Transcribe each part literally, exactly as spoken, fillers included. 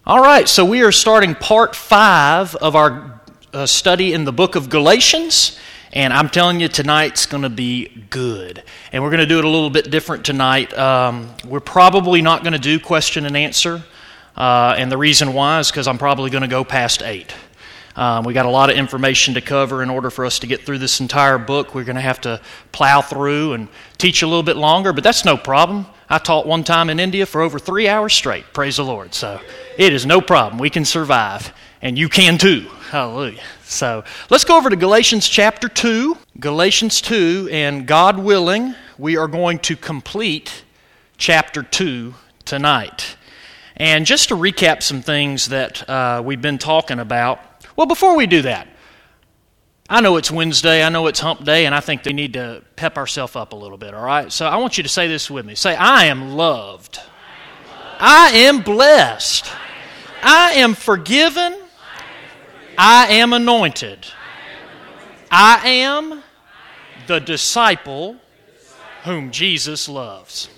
All right, so we are starting part five of our uh, study in the book of Galatians, and I'm telling you tonight's going to be good. And we're going to do it a little bit different tonight. Um, we're probably not going to do question and answer, uh, and the reason why is because I'm probably going to go past eight. Um, we got a lot of information to cover in order for us to get through this entire book. We're going to have to plow through and teach a little bit longer, but that's no problem. I taught one time in India for over three hours straight. Praise the Lord. So it is no problem. We can survive, and you can too. Hallelujah. So let's go over to Galatians chapter two. Galatians two, and God willing, we are going to complete chapter two tonight. And just to recap some things that uh, we've been talking about. Well, before we do that, I know it's Wednesday, I know it's hump day, and I think we need to pep ourselves up a little bit, all right? So I want you to say this with me. Say, I am loved. I am blessed. I am forgiven. I am anointed. I am the disciple whom Jesus loves.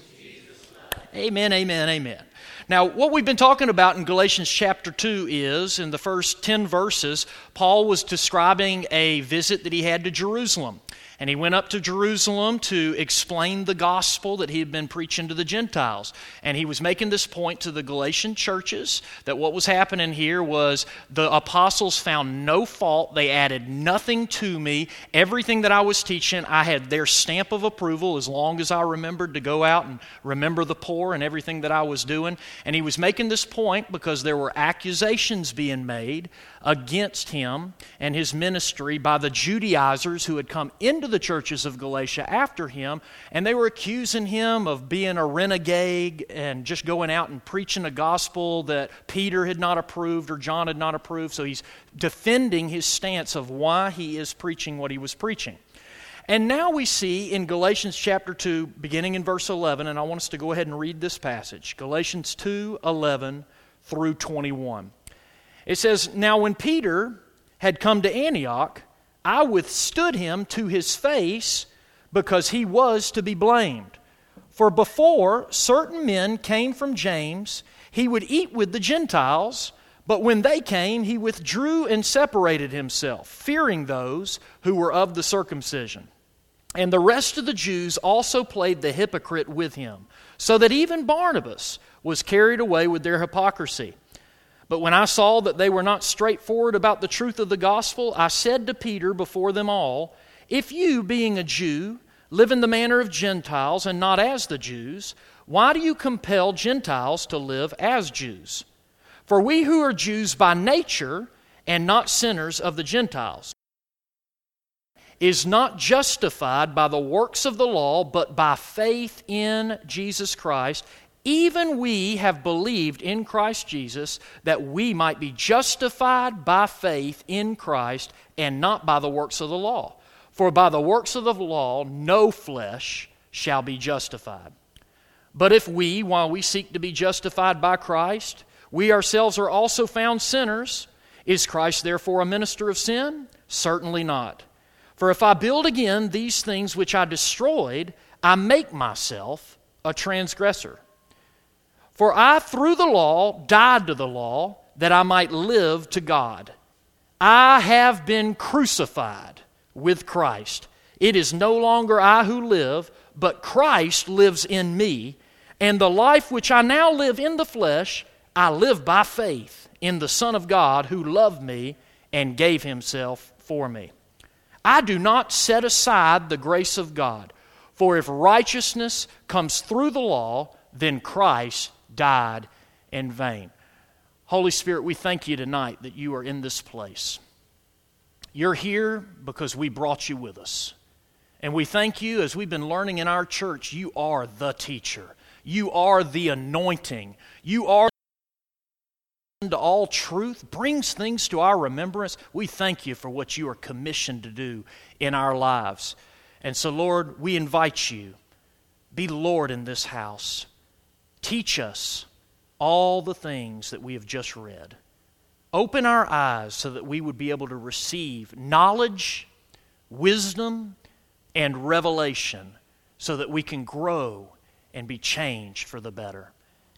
Amen, amen, amen. Now, what we've been talking about in Galatians chapter two is, in the first ten verses, Paul was describing a visit that he had to Jerusalem. And he went up to Jerusalem to explain the gospel that he had been preaching to the Gentiles. And he was making this point to the Galatian churches that what was happening here was the apostles found no fault. They added nothing to me. Everything that I was teaching, I had their stamp of approval as long as I remembered to go out and remember the poor and everything that I was doing. And he was making this point because there were accusations being made against him and his ministry by the Judaizers who had come into the churches of Galatia after him, and they were accusing him of being a renegade and just going out and preaching a gospel that Peter had not approved or John had not approved. So he's defending his stance of why he is preaching what he was preaching. And now we see in Galatians chapter two, beginning in verse eleven, and I want us to go ahead and read this passage, Galatians two, eleven through twenty-one. It says, Now when Peter had come to Antioch, I withstood him to his face because he was to be blamed. For before certain men came from James, he would eat with the Gentiles, but when they came, he withdrew and separated himself, fearing those who were of the circumcision. And the rest of the Jews also played the hypocrite with him, so that even Barnabas was carried away with their hypocrisy. But when I saw that they were not straightforward about the truth of the gospel, I said to Peter before them all, If you, being a Jew, live in the manner of Gentiles and not as the Jews, why do you compel Gentiles to live as Jews? For we who are Jews by nature and not sinners of the Gentiles is not justified by the works of the law, but by faith in Jesus Christ. Even we have believed in Christ Jesus that we might be justified by faith in Christ and not by the works of the law. For by the works of the law no flesh shall be justified. But if we, while we seek to be justified by Christ, we ourselves are also found sinners, is Christ therefore a minister of sin? Certainly not. For if I build again these things which I destroyed, I make myself a transgressor. For I, through the law, died to the law, that I might live to God. I have been crucified with Christ. It is no longer I who live, but Christ lives in me. And the life which I now live in the flesh, I live by faith in the Son of God who loved me and gave himself for me. I do not set aside the grace of God, for if righteousness comes through the law, then Christ died in vain. Holy Spirit, we thank you tonight that you are in this place. You're here because we brought you with us. And we thank you, as we've been learning in our church, you are the teacher. You are the anointing. You are to all truth, brings things to our remembrance. We thank you for what you are commissioned to do in our lives. And so, Lord, we invite you, be Lord in this house. Teach us all the things that we have just read. Open our eyes so that we would be able to receive knowledge, wisdom, and revelation so that we can grow and be changed for the better.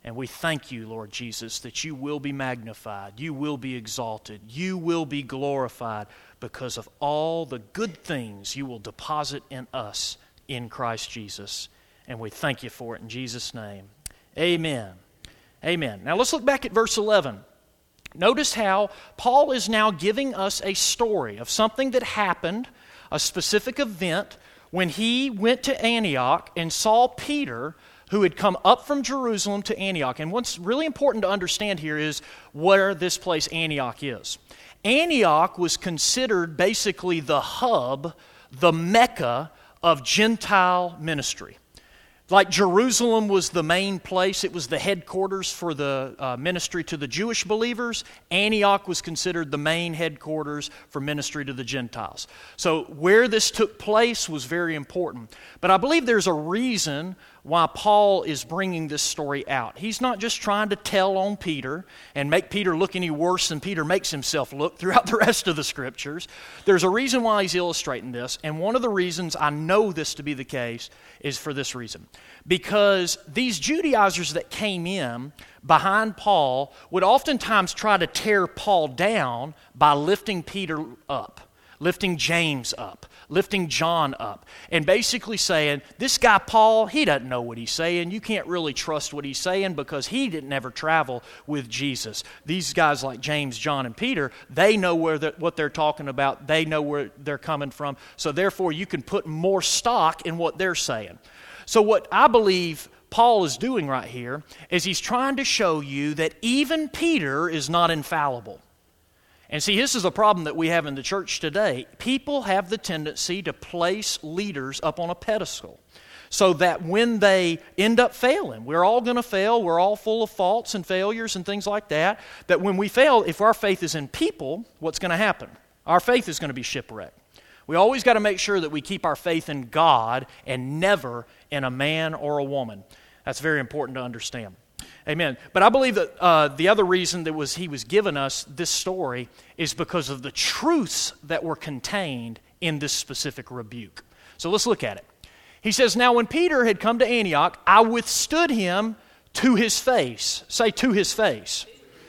And we thank you, Lord Jesus, that you will be magnified, you will be exalted, you will be glorified because of all the good things you will deposit in us in Christ Jesus. And we thank you for it in Jesus' name. Amen. Amen. Now let's look back at verse eleven. Notice how Paul is now giving us a story of something that happened, a specific event, when he went to Antioch and saw Peter, who had come up from Jerusalem to Antioch. And what's really important to understand here is where this place Antioch is. Antioch was considered basically the hub, the Mecca of Gentile ministry. Like Jerusalem was the main place, it was the headquarters for the uh, ministry to the Jewish believers. Antioch was considered the main headquarters for ministry to the Gentiles. So where this took place was very important. But I believe there's a reason why Paul is bringing this story out. He's not just trying to tell on Peter and make Peter look any worse than Peter makes himself look throughout the rest of the Scriptures. There's a reason why he's illustrating this, and one of the reasons I know this to be the case is for this reason. Because these Judaizers that came in behind Paul would oftentimes try to tear Paul down by lifting Peter up, lifting James up, lifting John up, and basically saying, this guy Paul, he doesn't know what he's saying. You can't really trust what he's saying because he didn't ever travel with Jesus. These guys like James, John, and Peter, they know where they're, what they're talking about. They know where they're coming from. So therefore, you can put more stock in what they're saying. So what I believe Paul is doing right here is he's trying to show you that even Peter is not infallible. And see, this is a problem that we have in the church today. People have the tendency to place leaders up on a pedestal so that when they end up failing, we're all going to fail, we're all full of faults and failures and things like that, that when we fail, if our faith is in people, what's going to happen? Our faith is going to be shipwrecked. We always got to make sure that we keep our faith in God and never in a man or a woman. That's very important to understand. Amen. But I believe that uh, the other reason that was he was giving us this story is because of the truths that were contained in this specific rebuke. So let's look at it. He says, now when Peter had come to Antioch, I withstood him to his face. Say, to his face.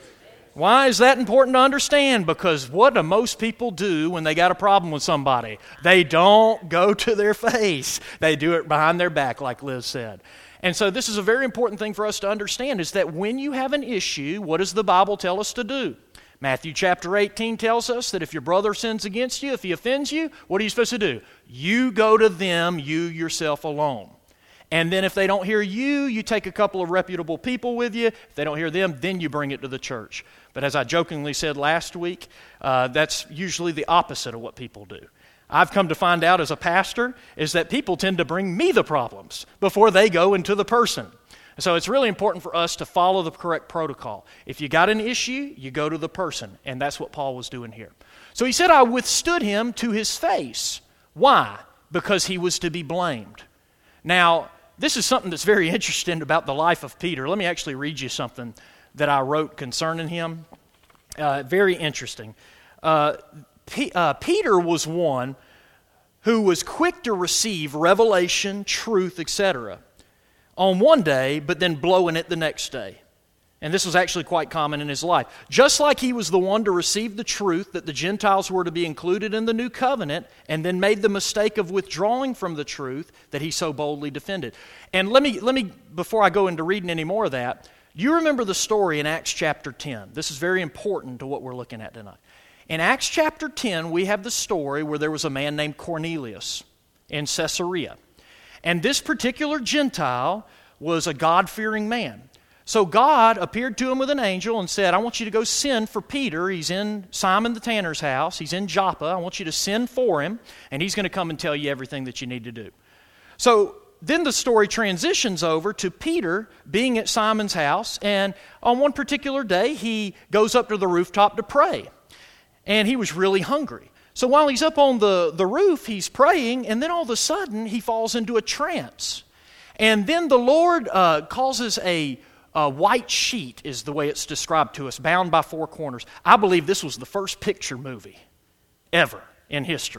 Why is that important to understand? Because what do most people do when they got a problem with somebody? They don't go to their face. They do it behind their back, like Liz said. And so this is a very important thing for us to understand, is that when you have an issue, what does the Bible tell us to do? Matthew chapter eighteen tells us that if your brother sins against you, if he offends you, what are you supposed to do? You go to them, you yourself alone. And then if they don't hear you, you take a couple of reputable people with you. If they don't hear them, then you bring it to the church. But as I jokingly said last week, uh, that's usually the opposite of what people do. I've come to find out as a pastor is that people tend to bring me the problems before they go into the person. So it's really important for us to follow the correct protocol. If you got an issue, you go to the person. And that's what Paul was doing here. So he said, I withstood him to his face. Why? Because he was to be blamed. Now, this is something that's very interesting about the life of Peter. Let me actually read you something that I wrote concerning him. Uh, very interesting. Uh, P- uh, Peter was one who was quick to receive revelation, truth, et cetera on one day, but then blowing it the next day. And this was actually quite common in his life. Just like he was the one to receive the truth that the Gentiles were to be included in the new covenant and then made the mistake of withdrawing from the truth that he so boldly defended. And let me, let me before I go into reading any more of that, you remember the story in Acts chapter ten. This is very important to what we're looking at tonight. In Acts chapter ten, we have the story where there was a man named Cornelius in Caesarea. And this particular Gentile was a God-fearing man. So God appeared to him with an angel and said, I want you to go send for Peter. He's in Simon the tanner's house. He's in Joppa. I want you to send for him, and he's going to come and tell you everything that you need to do. So then the story transitions over to Peter being at Simon's house, and on one particular day, he goes up to the rooftop to pray. And he was really hungry. So while he's up on the, the roof, he's praying, and then all of a sudden, he falls into a trance. And then the Lord uh, causes a, a white sheet, is the way it's described to us, bound by four corners. I believe this was the first picture movie ever in history.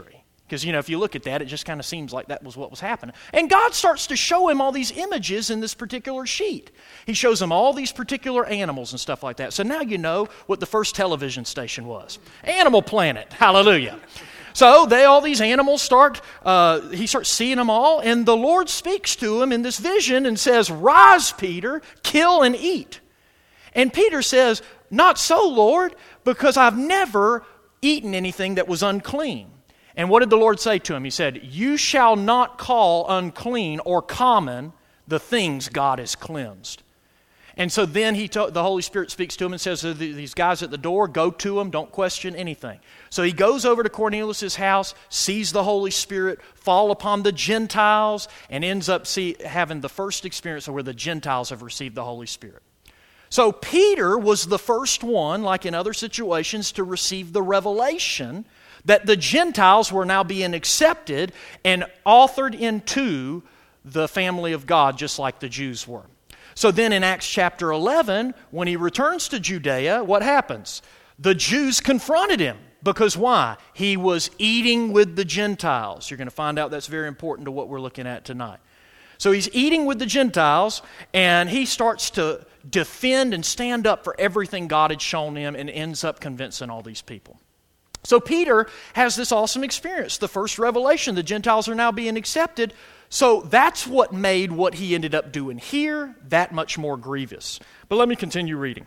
Because, you know, if you look at that, it just kind of seems like that was what was happening. And God starts to show him all these images in this particular sheet. He shows him all these particular animals and stuff like that. So now you know what the first television station was. Animal Planet. Hallelujah. So they, all these animals start, uh, he starts seeing them all, and the Lord speaks to him in this vision and says, "Rise, Peter, kill and eat." And Peter says, "Not so, Lord, because I've never eaten anything that was unclean." And what did the Lord say to him? He said, "You shall not call unclean or common the things God has cleansed." And so then he to, the Holy Spirit speaks to him and says, "These guys at the door, go to them, don't question anything." So he goes over to Cornelius' house, sees the Holy Spirit fall upon the Gentiles, and ends up see, having the first experience where the Gentiles have received the Holy Spirit. So Peter was the first one, like in other situations, to receive the revelation that the Gentiles were now being accepted and authored into the family of God, just like the Jews were. So then in Acts chapter eleven, when he returns to Judea, what happens? The Jews confronted him. Because why? He was eating with the Gentiles. You're going to find out that's very important to what we're looking at tonight. So he's eating with the Gentiles, and he starts to defend and stand up for everything God had shown him, and ends up convincing all these people. So Peter has this awesome experience. The first revelation, the Gentiles are now being accepted. So that's what made what he ended up doing here that much more grievous. But let me continue reading.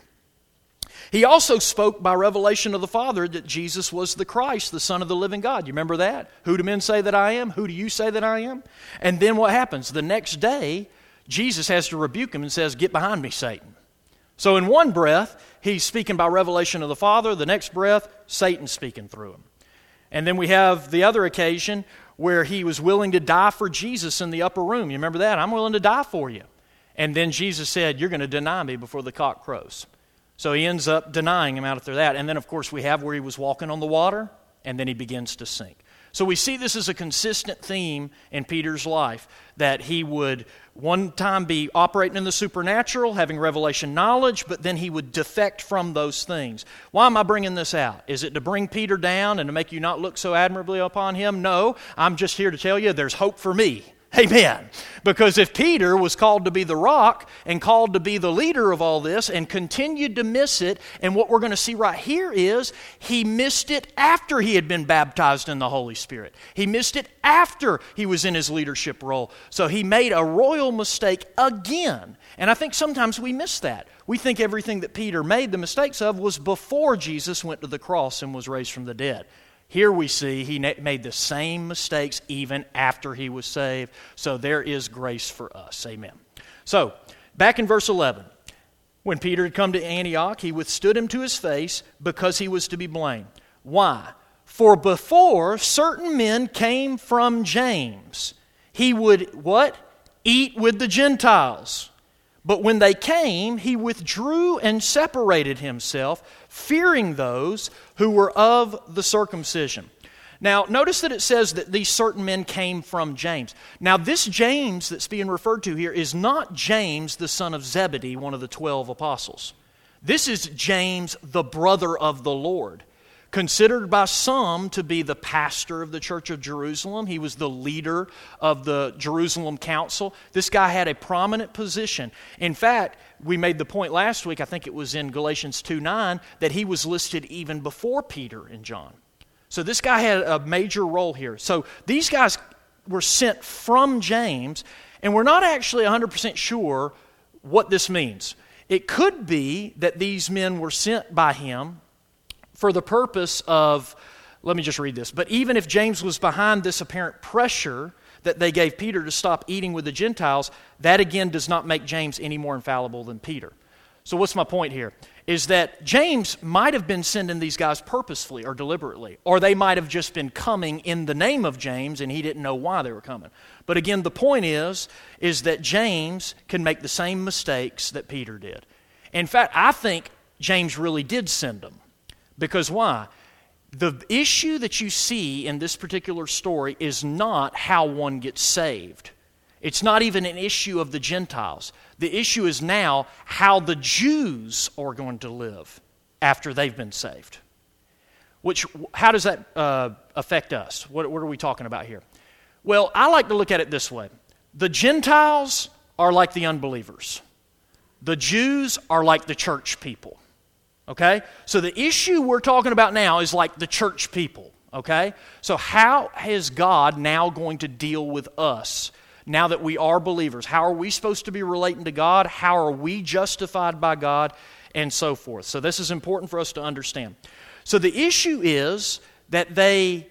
He also spoke by revelation of the Father that Jesus was the Christ, the Son of the living God. You remember that? Who do men say that I am? Who do you say that I am? And then what happens? The next day, Jesus has to rebuke him and says, "Get behind me, Satan." So in one breath, he's speaking by revelation of the Father. The next breath, Satan's speaking through him. And then we have the other occasion where he was willing to die for Jesus in the upper room. You remember that? "I'm willing to die for you." And then Jesus said, "You're going to deny me before the cock crows." So he ends up denying him out after that. And then, of course, we have where he was walking on the water, and then he begins to sink. So we see this as a consistent theme in Peter's life, that he would one time be operating in the supernatural, having revelation knowledge, but then he would defect from those things. Why am I bringing this out? Is it to bring Peter down and to make you not look so admirably upon him? No, I'm just here to tell you there's hope for me. Amen. Because if Peter was called to be the rock and called to be the leader of all this and continued to miss it, and what we're going to see right here is he missed it after he had been baptized in the Holy Spirit. He missed it after he was in his leadership role. So he made a royal mistake again. And I think sometimes we miss that. We think everything that Peter made the mistakes of was before Jesus went to the cross and was raised from the dead. Here we see he made the same mistakes even after he was saved. So there is grace for us. Amen. So, back in verse eleven. When Peter had come to Antioch, he withstood him to his face because he was to be blamed. Why? For before certain men came from James, he would, what? Eat with the Gentiles. But when they came, he withdrew and separated himself, fearing those who were of the circumcision. Now, notice that it says that these certain men came from James. Now, this James that's being referred to here is not James, the son of Zebedee, one of the twelve apostles. This is James, the brother of the Lord, considered by some to be the pastor of the church of Jerusalem. He was the leader of the Jerusalem council. This guy had a prominent position. In fact, we made the point last week, I think it was in Galatians two nine, that he was listed even before Peter and John. So this guy had a major role here. So these guys were sent from James, and we're not actually one hundred percent sure what this means. It could be that these men were sent by him for the purpose of, let me just read this. But even if James was behind this apparent pressure that they gave Peter to stop eating with the Gentiles, that again does not make James any more infallible than Peter. So what's my point here? Is that James might have been sending these guys purposefully or deliberately, or they might have just been coming in the name of James and he didn't know why they were coming. But again, the point is, is that James can make the same mistakes that Peter did. In fact, I think James really did send them. Because why? The issue that you see in this particular story is not how one gets saved. It's not even an issue of the Gentiles. The issue is now how the Jews are going to live after they've been saved. Which, how does that uh, affect us? What, what are we talking about here? Well, I like to look at it this way. The Gentiles are like the unbelievers. The Jews are like the church people. Okay? So the issue we're talking about now is like the church people. Okay? So how is God now going to deal with us now that we are believers? How are we supposed to be relating to God? How are we justified by God? And so forth. So this is important for us to understand. So the issue is that they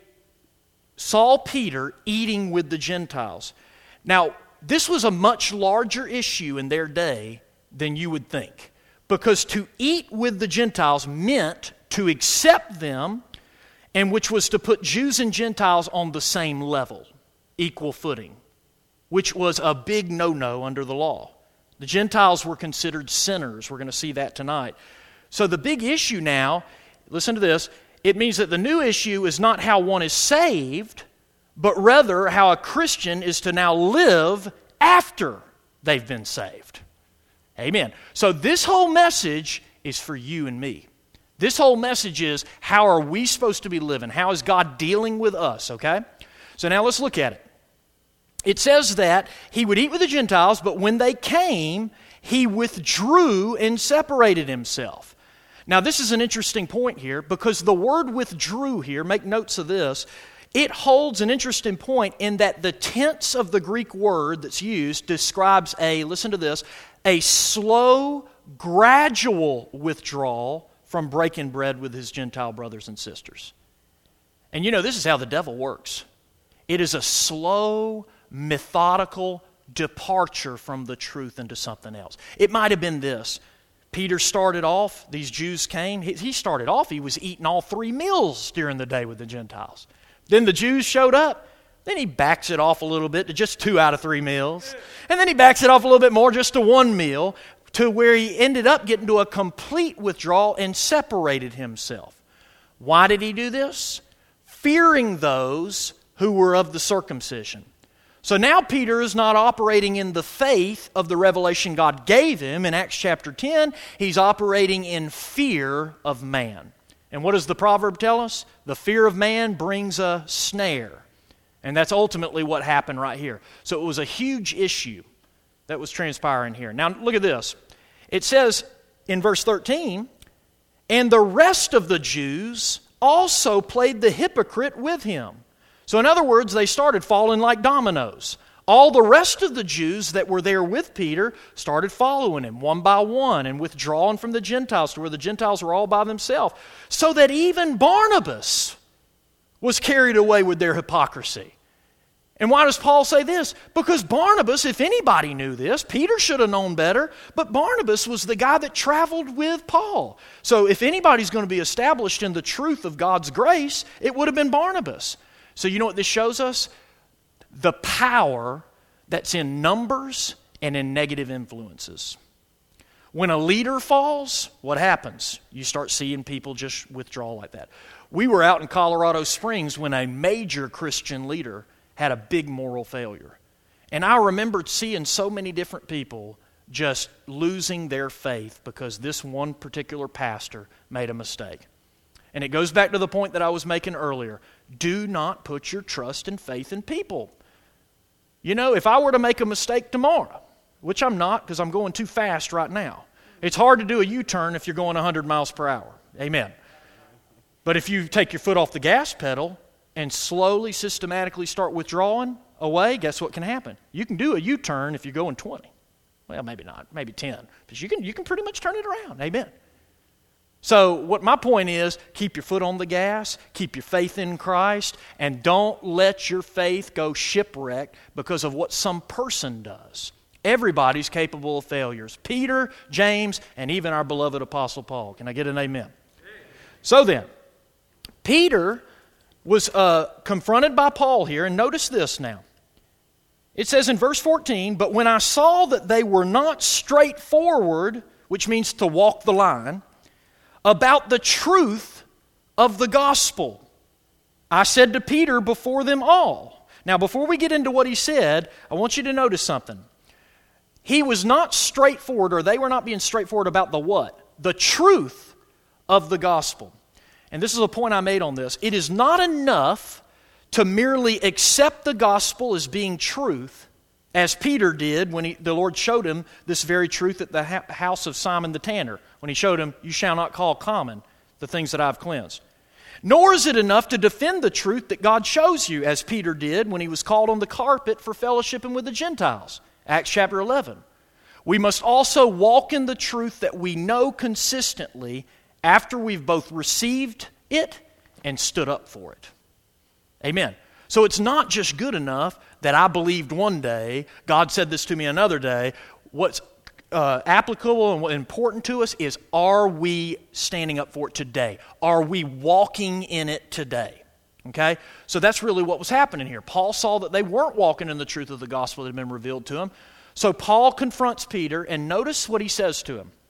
saw Peter eating with the Gentiles. Now, this was a much larger issue in their day than you would think. Because to eat with the Gentiles meant to accept them, and which was to put Jews and Gentiles on the same level, equal footing, which was a big no-no under the law. The Gentiles were considered sinners. We're going to see that tonight. So the big issue now, listen to this, it means that the new issue is not how one is saved, but rather how a Christian is to now live after they've been saved. Amen. So this whole message is for you and me. This whole message is, how are we supposed to be living? How is God dealing with us, okay? So now let's look at it. It says that he would eat with the Gentiles, but when they came, he withdrew and separated himself. Now this is an interesting point here, because the word withdrew here, make notes of this, it holds an interesting point in that the tense of the Greek word that's used describes a, listen to this, a slow, gradual withdrawal from breaking bread with his Gentile brothers and sisters. And you know, this is how the devil works. It is a slow, methodical departure from the truth into something else. It might have been this. Peter started off, these Jews came, he started off, he was eating all three meals during the day with the Gentiles. Then the Jews showed up. Then he backs it off a little bit to just two out of three meals. And then he backs it off a little bit more just to one meal, to where he ended up getting to a complete withdrawal and separated himself. Why did he do this? Fearing those who were of the circumcision. So now Peter is not operating in the faith of the revelation God gave him in Acts chapter ten. He's operating in fear of man. And what does the proverb tell us? The fear of man brings a snare. And that's ultimately what happened right here. So it was a huge issue that was transpiring here. Now look at this. It says in verse thirteen, and the rest of the Jews also played the hypocrite with him. So in other words, they started falling like dominoes. All the rest of the Jews that were there with Peter started following him one by one and withdrawing from the Gentiles to where the Gentiles were all by themselves. So that even Barnabas was carried away with their hypocrisy. And why does Paul say this? Because Barnabas, if anybody knew this, Peter should have known better, but Barnabas was the guy that traveled with Paul. So if anybody's going to be established in the truth of God's grace, it would have been Barnabas. So you know what this shows us? The power that's in numbers and in negative influences. When a leader falls, what happens? You start seeing people just withdraw like that. We were out in Colorado Springs when a major Christian leader had a big moral failure. And I remembered seeing so many different people just losing their faith because this one particular pastor made a mistake. And it goes back to the point that I was making earlier. Do not put your trust and faith in people. You know, if I were to make a mistake tomorrow, which I'm not because I'm going too fast right now. It's hard to do a U-turn if you're going one hundred miles per hour. Amen. But if you take your foot off the gas pedal and slowly, systematically start withdrawing away, guess what can happen? You can do a U-turn if you're going twenty. Well, maybe not, maybe ten. But you can, you can pretty much turn it around. Amen. So what my point is, keep your foot on the gas, keep your faith in Christ, and don't let your faith go shipwrecked because of what some person does. Everybody's capable of failures. Peter, James, and even our beloved Apostle Paul. Can I get an amen? Amen. So then, Peter was uh, confronted by Paul here, and notice this now. It says in verse fourteen, but when I saw that they were not straightforward, which means to walk the line, about the truth of the gospel, I said to Peter before them all. Now, before we get into what he said, I want you to notice something. He was not straightforward, or they were not being straightforward about the what? The truth of the gospel. and this is a point I made on this, it is not enough to merely accept the gospel as being truth, as Peter did when he, the Lord showed him this very truth at the ha- house of Simon the tanner, when he showed him, you shall not call common the things that I've cleansed. Nor is it enough to defend the truth that God shows you, as Peter did when he was called on the carpet for fellowshipping with the Gentiles, Acts chapter eleven. We must also walk in the truth that we know consistently after we've both received it and stood up for it. Amen. So it's not just good enough that I believed one day, God said this to me another day. What's uh, applicable and what important to us is, are we standing up for it today? Are we walking in it today? Okay? So that's really what was happening here. Paul saw that they weren't walking in the truth of the gospel that had been revealed to him. So Paul confronts Peter, and notice what he says to him.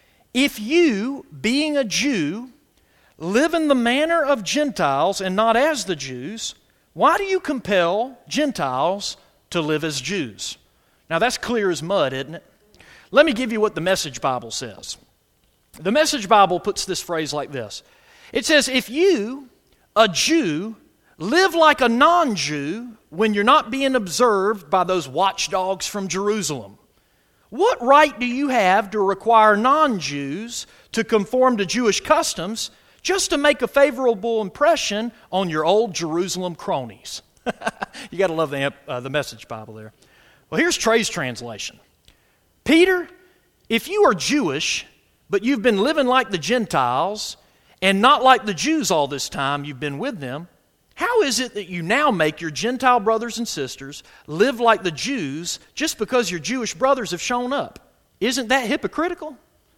If you, being a Jew, live in the manner of Gentiles and not as the Jews, why do you compel Gentiles to live as Jews? Now that's clear as mud, isn't it? Let me give you what the Message Bible says. The Message Bible puts this phrase like this. It says, if you, a Jew, live like a non-Jew when you're not being observed by those watchdogs from Jerusalem, what right do you have to require non-Jews to conform to Jewish customs just to make a favorable impression on your old Jerusalem cronies? You got to love the, uh, the Message Bible there. Well, here's Trey's translation. Peter, if you are Jewish, but you've been living like the Gentiles and not like the Jews all this time you've been with them, how is it that you now make your Gentile brothers and sisters live like the Jews just because your Jewish brothers have shown up? Isn't that hypocritical?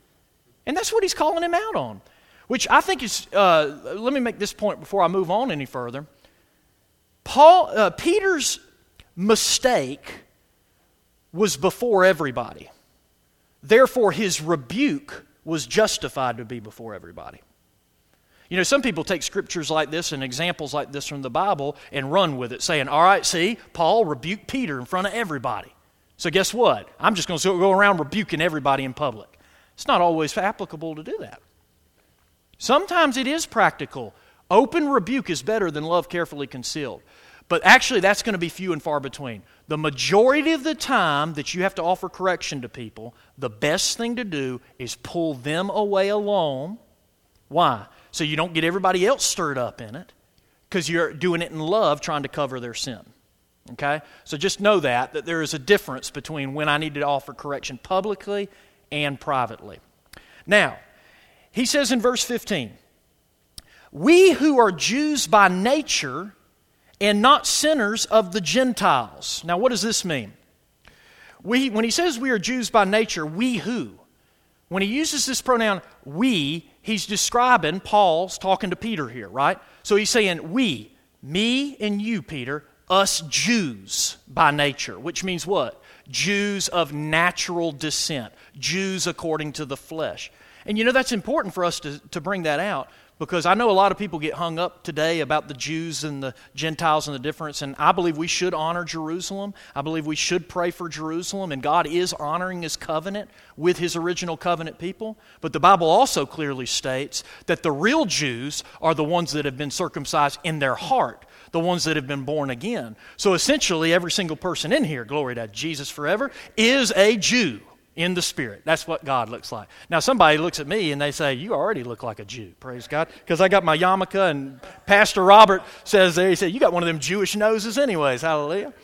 And that's what he's calling him out on. Which I think is, uh, let me make this point before I move on any further. Paul, uh, Peter's mistake was before everybody. Therefore, his rebuke was justified to be before everybody. You know, some people take scriptures like this and examples like this from the Bible and run with it, saying, all right, see, Paul rebuked Peter in front of everybody. So guess what? I'm just going to go around rebuking everybody in public. It's not always applicable to do that. Sometimes it is practical. Open rebuke is better than love carefully concealed. But actually, that's going to be few and far between. The majority of the time that you have to offer correction to people, the best thing to do is pull them away alone. Why? So you don't get everybody else stirred up in it, because you're doing it in love, trying to cover their sin. Okay? So just know that, that there is a difference between when I need to offer correction publicly and privately. Now, he says in verse fifteen, we who are Jews by nature and not sinners of the Gentiles. Now, what does this mean? We, when he says we are Jews by nature, we who? When he uses this pronoun, we, he's describing, Paul's talking to Peter here, right? So he's saying we, me and you, Peter, us Jews by nature, which means what? Jews of natural descent, Jews according to the flesh. And you know, that's important for us to, to bring that out, because I know a lot of people get hung up today about the Jews and the Gentiles and the difference, and I believe we should honor Jerusalem. I believe we should pray for Jerusalem, and God is honoring His covenant with His original covenant people. But the Bible also clearly states that the real Jews are the ones that have been circumcised in their heart, the ones that have been born again. So essentially, every single person in here, glory to Jesus forever, is a Jew. In the Spirit. That's what God looks like. Now, somebody looks at me and they say, you already look like a Jew, praise God. Because I got my yarmulke, and Pastor Robert says there, he said, you got one of them Jewish noses anyways, hallelujah.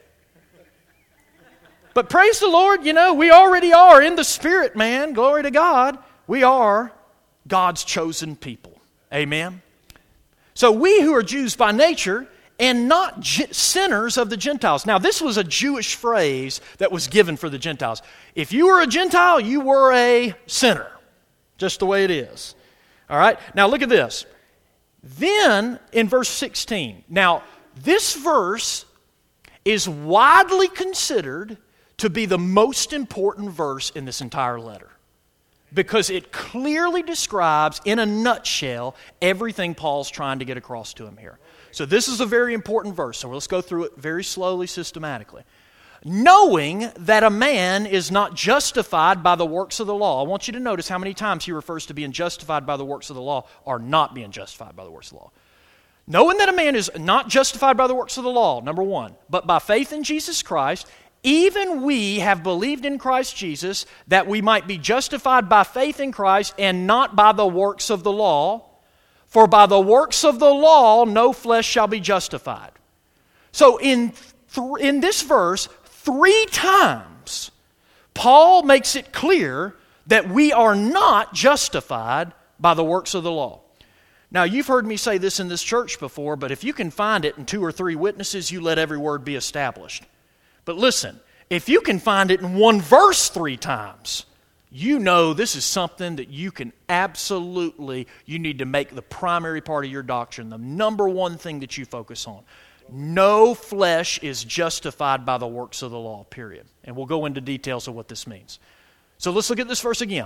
But praise the Lord, you know, we already are in the Spirit, man, glory to God. We are God's chosen people, amen. So we who are Jews by nature and not G- sinners of the Gentiles. Now, this was a Jewish phrase that was given for the Gentiles. If you were a Gentile, you were a sinner. Just the way it is. All right? Now, look at this. Then, in verse sixteen. Now, this verse is widely considered to be the most important verse in this entire letter, because it clearly describes, in a nutshell, everything Paul's trying to get across to him here. So this is a very important verse, so let's go through it very slowly, systematically. knowing that a man is not justified by the works of the law. I want you to notice how many times he refers to being justified by the works of the law or not being justified by the works of the law. Knowing that a man is not justified by the works of the law, number one, but by faith in Jesus Christ, even we have believed in Christ Jesus that we might be justified by faith in Christ and not by the works of the law. For by the works of the law no flesh shall be justified. So in, th- in this verse, three times, Paul makes it clear that we are not justified by the works of the law. Now, you've heard me say this in this church before, but if you can find it in two or three witnesses, you let every word be established. But listen, if you can find it in one verse three times, you know this is something that you can absolutely, you need to make the primary part of your doctrine, the number one thing that you focus on. No flesh is justified by the works of the law, period. And we'll go into details of what this means. So let's look at this verse again.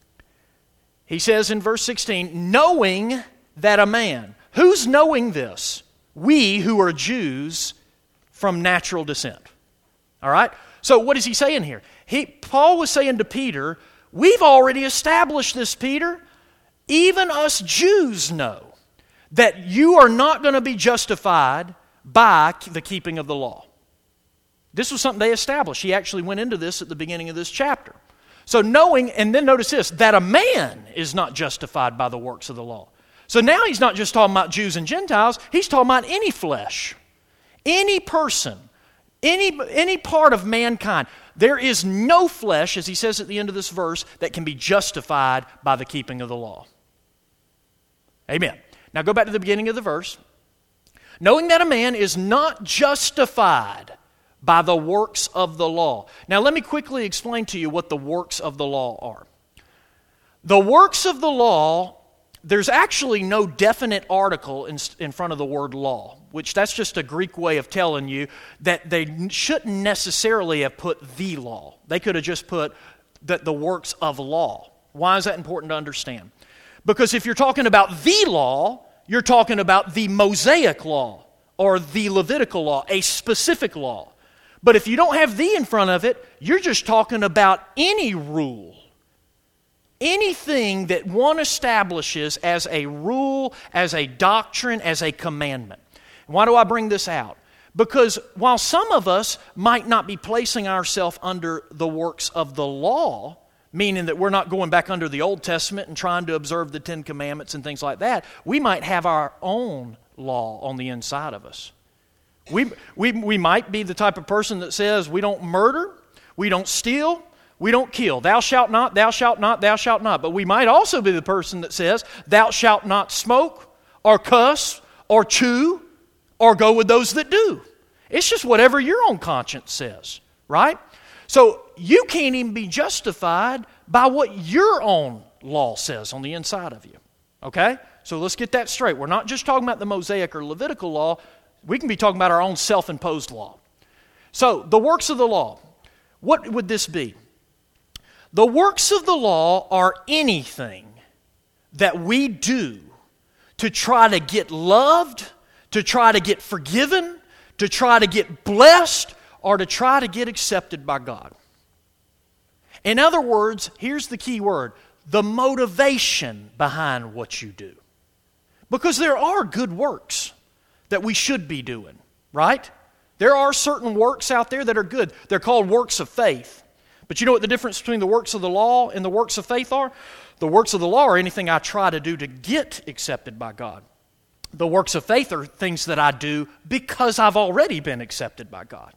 He says in verse sixteen, knowing that a man, who's knowing this? We who are Jews from natural descent. All right? So what is he saying here? He, Paul was saying to Peter, we've already established this, Peter. Even us Jews know that you are not going to be justified by the keeping of the law. This was something they established. He actually went into this at the beginning of this chapter. So knowing, and then notice this, that a man is not justified by the works of the law. So now he's not just talking about Jews and Gentiles, he's talking about any flesh, any person, any, any part of mankind. There is no flesh, as he says at the end of this verse, that can be justified by the keeping of the law. Amen. Now go back to the beginning of the verse. Knowing that a man is not justified by the works of the law. Now let me quickly explain to you what the works of the law are. The works of the law, there's actually no definite article in, in front of the word law, which that's just a Greek way of telling you that they shouldn't necessarily have put the law. They could have just put the, the works of law. Why is that important to understand? Because if you're talking about the law, you're talking about the Mosaic law or the Levitical law, a specific law. But if you don't have the in front of it, you're just talking about any rule. Anything that one establishes as a rule, as a doctrine, as a commandment. Why do I bring this out? Because while some of us might not be placing ourselves under the works of the law, meaning that we're not going back under the Old Testament and trying to observe the Ten Commandments and things like that, we might have our own law on the inside of us. We, we, we might be the type of person that says we don't murder, we don't steal, we don't kill. Thou shalt not, thou shalt not, thou shalt not. But we might also be the person that says, thou shalt not smoke, or cuss, or chew, or go with those that do. It's just whatever your own conscience says, right? So you can't even be justified by what your own law says on the inside of you, okay? So let's get that straight. We're not just talking about the Mosaic or Levitical law. We can be talking about our own self-imposed law. So the works of the law, what would this be? The works of the law are anything that we do to try to get loved, to try to get forgiven, to try to get blessed, or to try to get accepted by God. In other words, here's the key word, the motivation behind what you do. Because there are good works that we should be doing, right? There are certain works out there that are good. They're called works of faith. But you know what the difference between the works of the law and the works of faith are? The works of the law are anything I try to do to get accepted by God. The works of faith are things that I do because I've already been accepted by God.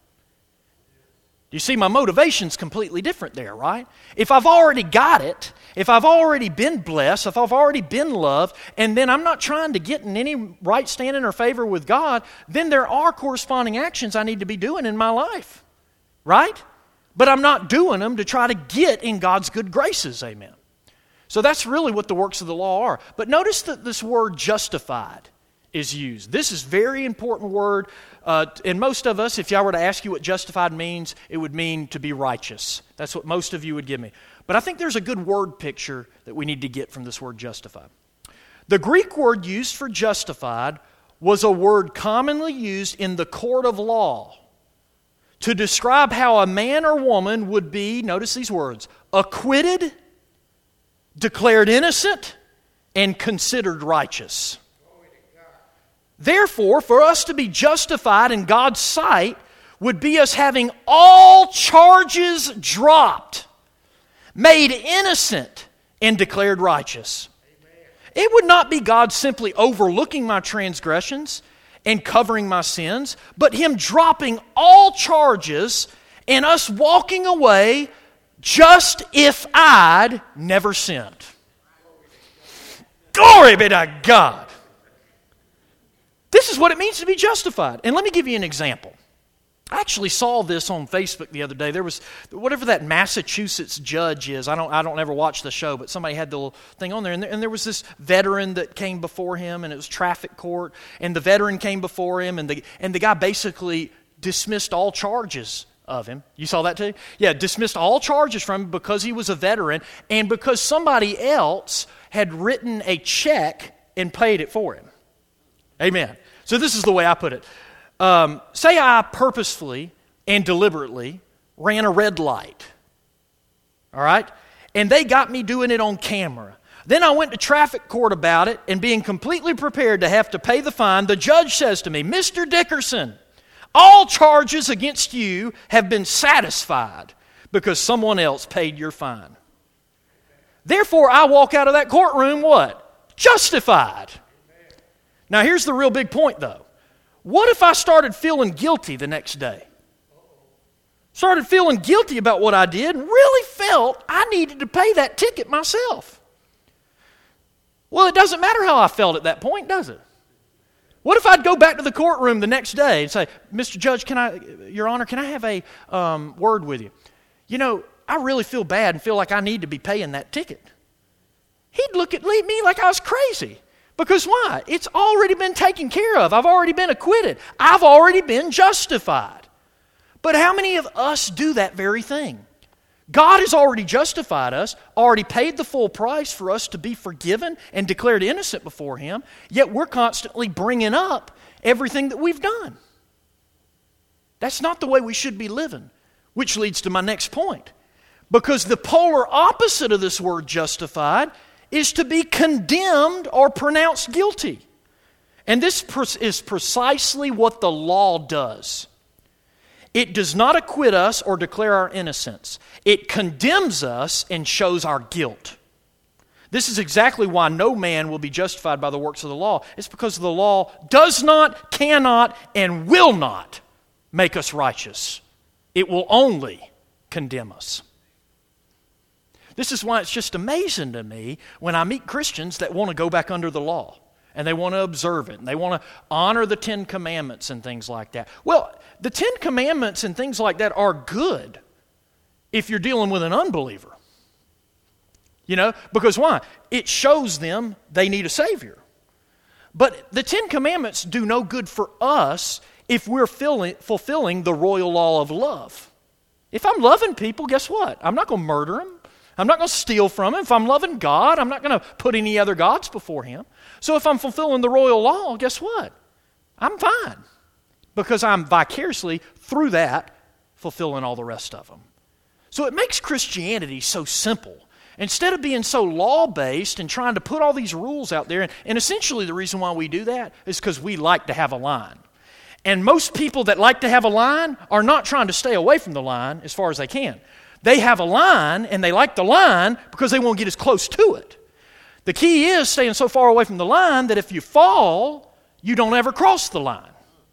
You see, my motivation's completely different there, right? If I've already got it, if I've already been blessed, if I've already been loved, and then I'm not trying to get in any right standing or favor with God, then there are corresponding actions I need to be doing in my life, right? But I'm not doing them to try to get in God's good graces, amen. So that's really what the works of the law are. But notice that this word justified is used. This is a very important word. Uh, and most of us, if I were to ask you what justified means, it would mean to be righteous. That's what most of you would give me. But I think there's a good word picture that we need to get from this word justified. The Greek word used for justified was a word commonly used in the court of law to describe how a man or woman would be, notice these words, acquitted, declared innocent, and considered righteous. Therefore, for us to be justified in God's sight would be us having all charges dropped, made innocent, and declared righteous. It would not be God simply overlooking my transgressions and covering my sins, but Him dropping all charges and us walking away just if I'd never sinned. Glory be to God. This is what it means to be justified. And let me give you an example. I actually saw this on Facebook the other day. There was, whatever that Massachusetts judge is, I don't I don't ever watch the show, but somebody had the little thing on there, and there, and there was this veteran that came before him, and it was traffic court, and the veteran came before him, and the, and the guy basically dismissed all charges of him. You saw that too? Yeah, dismissed all charges from him because he was a veteran, and because somebody else had written a check and paid it for him. Amen. So this is the way I put it. Um, say I purposefully and deliberately ran a red light, all right? And they got me doing it on camera. Then I went to traffic court about it, and being completely prepared to have to pay the fine, the judge says to me, Mister Dickerson, all charges against you have been satisfied because someone else paid your fine. Therefore, I walk out of that courtroom, what? Justified. Now, here's the real big point, though. What if I started feeling guilty the next day? Started feeling guilty about what I did and really felt I needed to pay that ticket myself. Well, it doesn't matter how I felt at that point, does it? What if I'd go back to the courtroom the next day and say, Mister Judge, can I, Your Honor, can I have a um, word with you? You know, I really feel bad and feel like I need to be paying that ticket. He'd look at me like I was crazy. Because why? It's already been taken care of. I've already been acquitted. I've already been justified. But how many of us do that very thing? God has already justified us, already paid the full price for us to be forgiven and declared innocent before Him, yet we're constantly bringing up everything that we've done. That's not the way we should be living, which leads to my next point. Because the polar opposite of this word justified is to be condemned or pronounced guilty. And this is precisely what the law does. It does not acquit us or declare our innocence. It condemns us and shows our guilt. This is exactly why no man will be justified by the works of the law. It's because the law does not, cannot, and will not make us righteous. It will only condemn us. This is why it's just amazing to me when I meet Christians that want to go back under the law and they want to observe it and they want to honor the Ten Commandments and things like that. Well, the Ten Commandments and things like that are good if you're dealing with an unbeliever. You know, because why? It shows them they need a Savior. But the Ten Commandments do no good for us if we're filling, fulfilling the royal law of love. If I'm loving people, guess what? I'm not going to murder them. I'm not going to steal from Him. If I'm loving God, I'm not going to put any other gods before Him. So if I'm fulfilling the royal law, guess what? I'm fine. Because I'm vicariously, through that, fulfilling all the rest of them. So it makes Christianity so simple. Instead of being so law-based and trying to put all these rules out there, and, and essentially the reason why we do that is because we like to have a line. And most people that like to have a line are not trying to stay away from the line as far as they can. They have a line, and they like the line because they won't get as close to it. The key is staying so far away from the line that if you fall, you don't ever cross the line.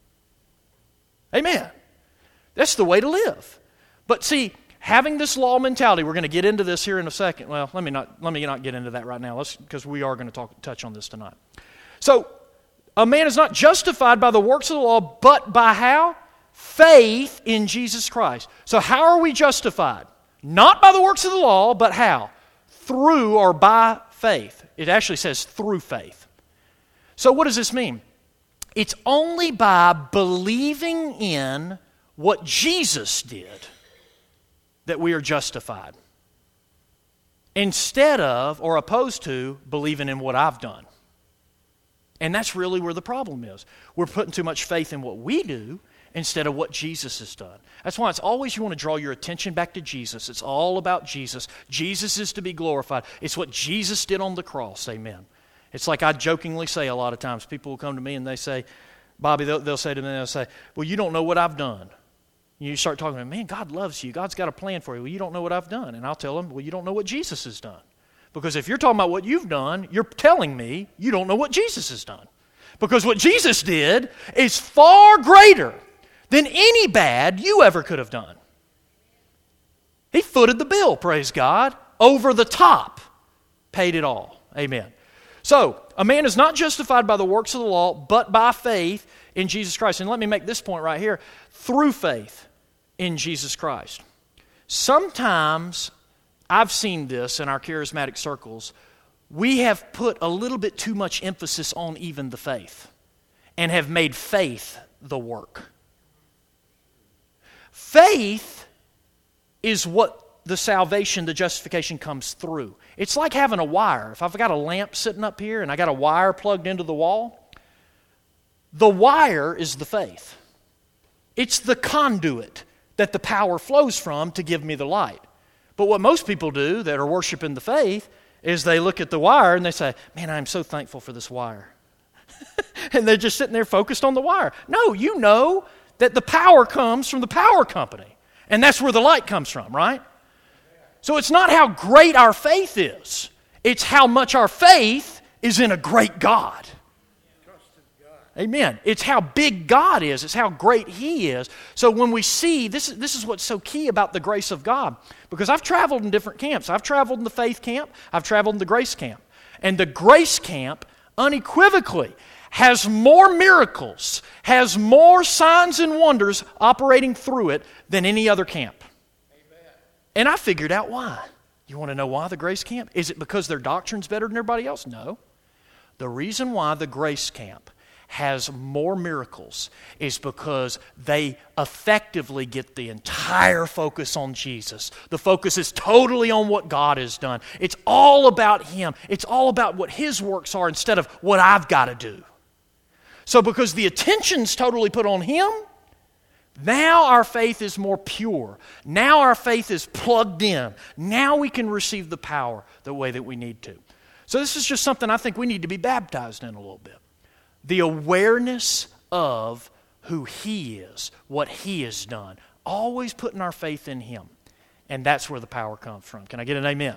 Amen. That's the way to live. But see, having this law mentality, we're going to get into this here in a second. Well, let me not let me not get into that right now, let's because we are going to talk touch on this tonight. So, a man is not justified by the works of the law, but by how? Faith in Jesus Christ. So how are we justified? Not by the works of the law, but how? Through or by faith. It actually says through faith. So what does this mean? It's only by believing in what Jesus did that we are justified, instead of or opposed to believing in what I've done. And that's really where the problem is. We're putting too much faith in what we do instead of what Jesus has done. That's why it's always you want to draw your attention back to Jesus. It's all about Jesus. Jesus is to be glorified. It's what Jesus did on the cross. Amen. It's like I jokingly say a lot of times. People will come to me and they say, Bobby, they'll, they'll say to me, they'll say, well, you don't know what I've done. You start talking to them, man, God loves you. God's got a plan for you. Well, you don't know what I've done. And I'll tell them, well, you don't know what Jesus has done. Because if you're talking about what you've done, you're telling me you don't know what Jesus has done. Because what Jesus did is far greater than any bad you ever could have done. He footed the bill, praise God, over the top, paid it all. Amen. So, a man is not justified by the works of the law, but by faith in Jesus Christ. And let me make this point right here. Through faith in Jesus Christ. Sometimes, I've seen this in our charismatic circles, we have put a little bit too much emphasis on even the faith and have made faith the work. Faith is what the salvation, the justification comes through. It's like having a wire. If I've got a lamp sitting up here and I got a wire plugged into the wall, the wire is the faith. It's the conduit that the power flows from to give me the light. But what most people do that are worshiping the faith is they look at the wire and they say, man, I'm so thankful for this wire. And they're just sitting there focused on the wire. No, you know that the power comes from the power company. And that's where the light comes from, right? So it's not how great our faith is. It's how much our faith is in a great God. Amen. It's how big God is. It's how great He is. So when we see, this is, this is what's so key about the grace of God. Because I've traveled in different camps. I've traveled in the faith camp. I've traveled in the grace camp. And the grace camp unequivocally has more miracles, has more signs and wonders operating through it than any other camp. Amen. And I figured out why. You want to know why the grace camp? Is it because their doctrine's better than everybody else? No. The reason why the grace camp has more miracles is because they effectively get the entire focus on Jesus. The focus is totally on what God has done. It's all about Him. It's all about what His works are instead of what I've got to do. So because the attention's totally put on Him, now our faith is more pure. Now our faith is plugged in. Now we can receive the power the way that we need to. So this is just something I think we need to be baptized in a little bit. The awareness of who He is, what He has done. Always putting our faith in Him. And that's where the power comes from. Can I get an amen?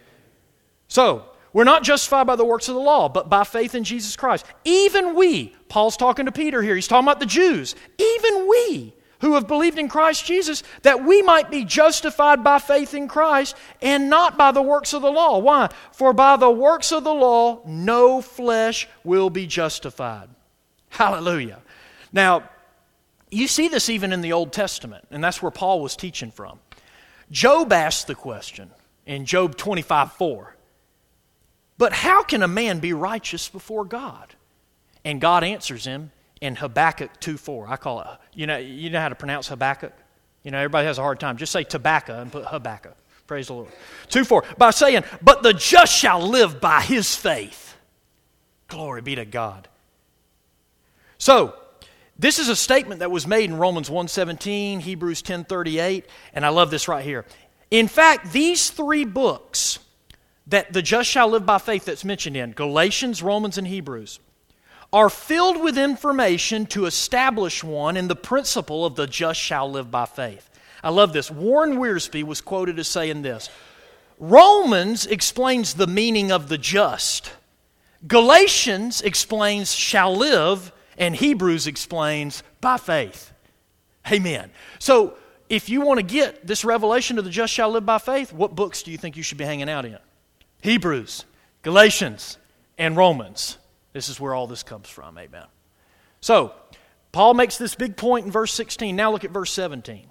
So, we're not justified by the works of the law, but by faith in Jesus Christ. Even we, Paul's talking to Peter here, he's talking about the Jews. Even we who have believed in Christ Jesus, that we might be justified by faith in Christ and not by the works of the law. Why? For by the works of the law, no flesh will be justified. Hallelujah. Now, you see this even in the Old Testament, and that's where Paul was teaching from. Job asked the question in Job twenty-five four, but how can a man be righteous before God? And God answers him in Habakkuk two four. I call it, you know, you know how to pronounce Habakkuk? You know, everybody has a hard time. Just say tobacco and put Habakkuk. Praise the Lord. two four. By saying, but the just shall live by his faith. Glory be to God. So, this is a statement that was made in Romans one seventeen, Hebrews ten thirty-eight, and I love this right here. In fact, these three books that the just shall live by faith that's mentioned in, Galatians, Romans, and Hebrews, are filled with information to establish one in the principle of the just shall live by faith. I love this. Warren Wiersbe was quoted as saying this, Romans explains the meaning of the just. Galatians explains shall live, and Hebrews explains by faith. Amen. So, if you want to get this revelation of the just shall live by faith, what books do you think you should be hanging out in? Hebrews, Galatians, and Romans. This is where all this comes from, amen. So, Paul makes this big point in verse sixteen. Now look at verse seventeen.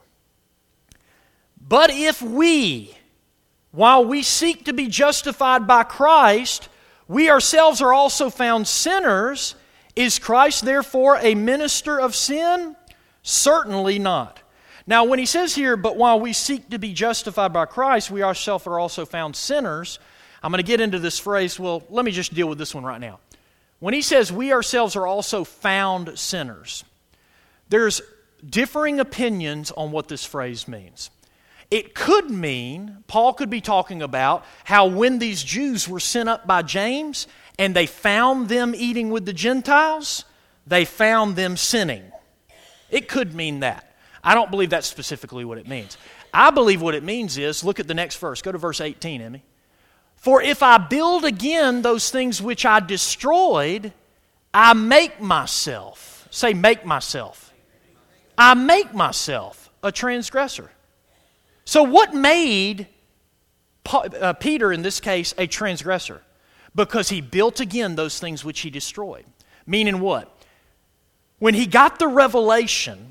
But if we, while we seek to be justified by Christ, we ourselves are also found sinners, is Christ therefore a minister of sin? Certainly not. Now when he says here, but while we seek to be justified by Christ, we ourselves are also found sinners, I'm going to get into this phrase. Well, let me just deal with this one right now. When he says we ourselves are also found sinners, there's differing opinions on what this phrase means. It could mean, Paul could be talking about how when these Jews were sent up by James and they found them eating with the Gentiles, they found them sinning. It could mean that. I don't believe that's specifically what it means. I believe what it means is, look at the next verse. Go to verse eighteen, Emmy. For if I build again those things which I destroyed, I make myself, say make myself. I make myself a transgressor. So what made Peter, in this case, a transgressor? Because he built again those things which he destroyed. Meaning what? When he got the revelation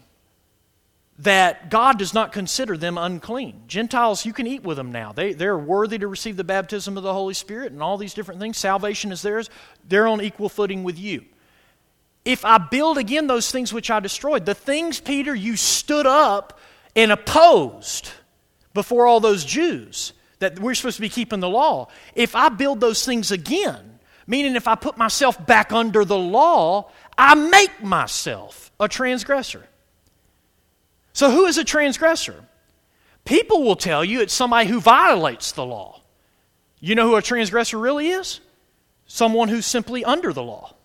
that God does not consider them unclean. Gentiles, you can eat with them now. They, they're worthy to receive the baptism of the Holy Spirit and all these different things. Salvation is theirs. They're on equal footing with you. If I build again those things which I destroyed, the things, Peter, you stood up and opposed before all those Jews, that we're supposed to be keeping the law. If I build those things again, meaning if I put myself back under the law, I make myself a transgressor. So who is a transgressor? People will tell you it's somebody who violates the law. You know who a transgressor really is? Someone who's simply under the law.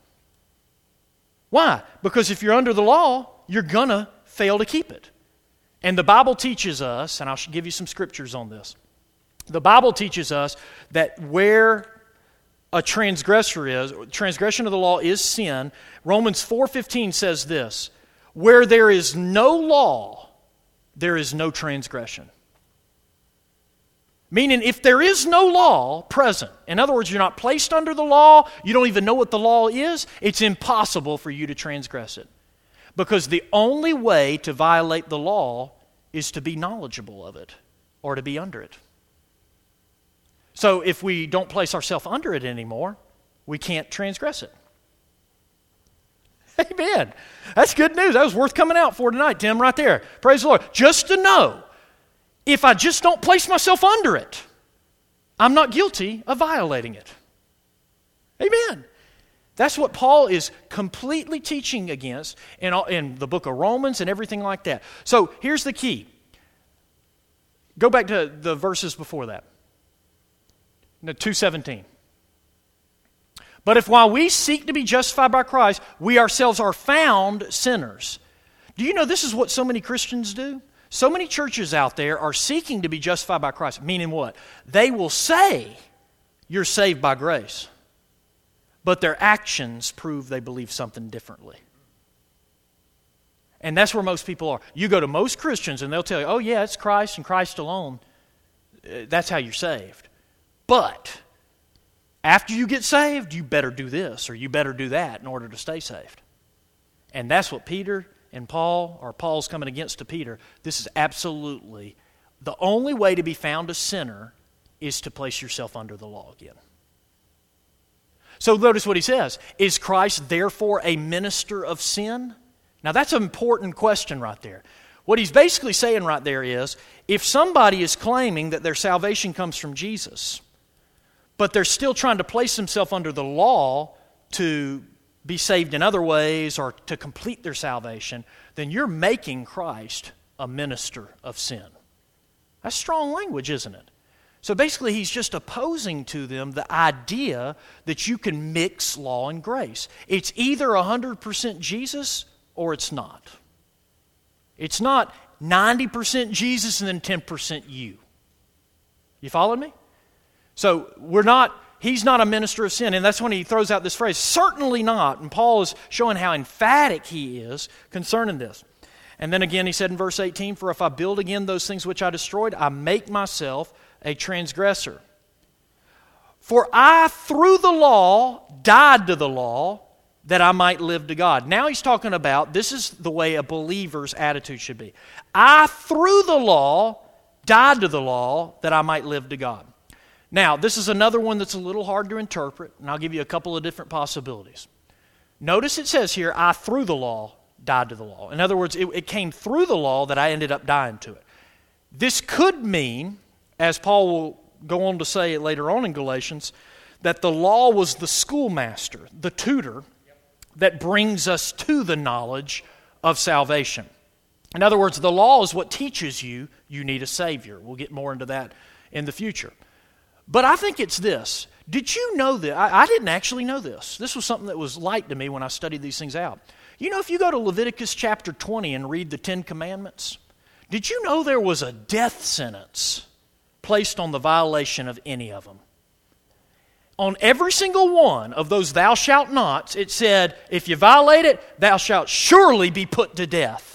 Why? Because if you're under the law, you're going to fail to keep it. And the Bible teaches us, and I'll give you some scriptures on this. The Bible teaches us that where a transgressor is, transgression of the law is sin. Romans four fifteen says this, where there is no law, there is no transgression. Meaning if there is no law present, in other words, you're not placed under the law, you don't even know what the law is, it's impossible for you to transgress it. Because the only way to violate the law is to be knowledgeable of it or to be under it. So if we don't place ourselves under it anymore, we can't transgress it. Amen. That's good news. That was worth coming out for tonight, Tim, right there. Praise the Lord. Just to know, if I just don't place myself under it, I'm not guilty of violating it. Amen. That's what Paul is completely teaching against in, all, in the book of Romans and everything like that. So here's the key. Go back to the verses before that. two seventeen. But if while we seek to be justified by Christ, we ourselves are found sinners. Do you know this is what so many Christians do? So many churches out there are seeking to be justified by Christ. Meaning what? They will say you're saved by grace, but their actions prove they believe something differently. And that's where most people are. You go to most Christians and they'll tell you, oh yeah, it's Christ and Christ alone. That's how you're saved. But after you get saved, you better do this or you better do that in order to stay saved. And that's what Peter and Paul, or Paul's coming against to Peter. This is absolutely the only way to be found a sinner is to place yourself under the law again. So notice what he says. Is Christ therefore a minister of sin? Now that's an important question right there. What he's basically saying right there is, if somebody is claiming that their salvation comes from Jesus, but they're still trying to place themselves under the law to be saved in other ways or to complete their salvation, then you're making Christ a minister of sin. That's strong language, isn't it? So basically he's just opposing to them the idea that you can mix law and grace. It's either one hundred percent Jesus or it's not. It's not ninety percent Jesus and then ten percent you. You following me? So we're not, he's not a minister of sin, and that's when he throws out this phrase, certainly not. And Paul is showing how emphatic he is concerning this. And then again he said in verse eighteen, for if I build again those things which I destroyed, I make myself a transgressor. For I through the law died to the law that I might live to God. Now he's talking about, this is the way a believer's attitude should be. I through the law died to the law that I might live to God. Now, this is another one that's a little hard to interpret, and I'll give you a couple of different possibilities. Notice it says here, I through the law died to the law. In other words, it, it came through the law that I ended up dying to it. This could mean, as Paul will go on to say it later on in Galatians, that the law was the schoolmaster, the tutor, that brings us to the knowledge of salvation. In other words, the law is what teaches you you need a Savior. We'll get more into that in the future. But I think it's this. Did you know that? I, I didn't actually know this. This was something that was light to me when I studied these things out. You know, if you go to Leviticus chapter twenty and read the Ten Commandments, did you know there was a death sentence placed on the violation of any of them? On every single one of those thou shalt nots, it said, if you violate it, thou shalt surely be put to death.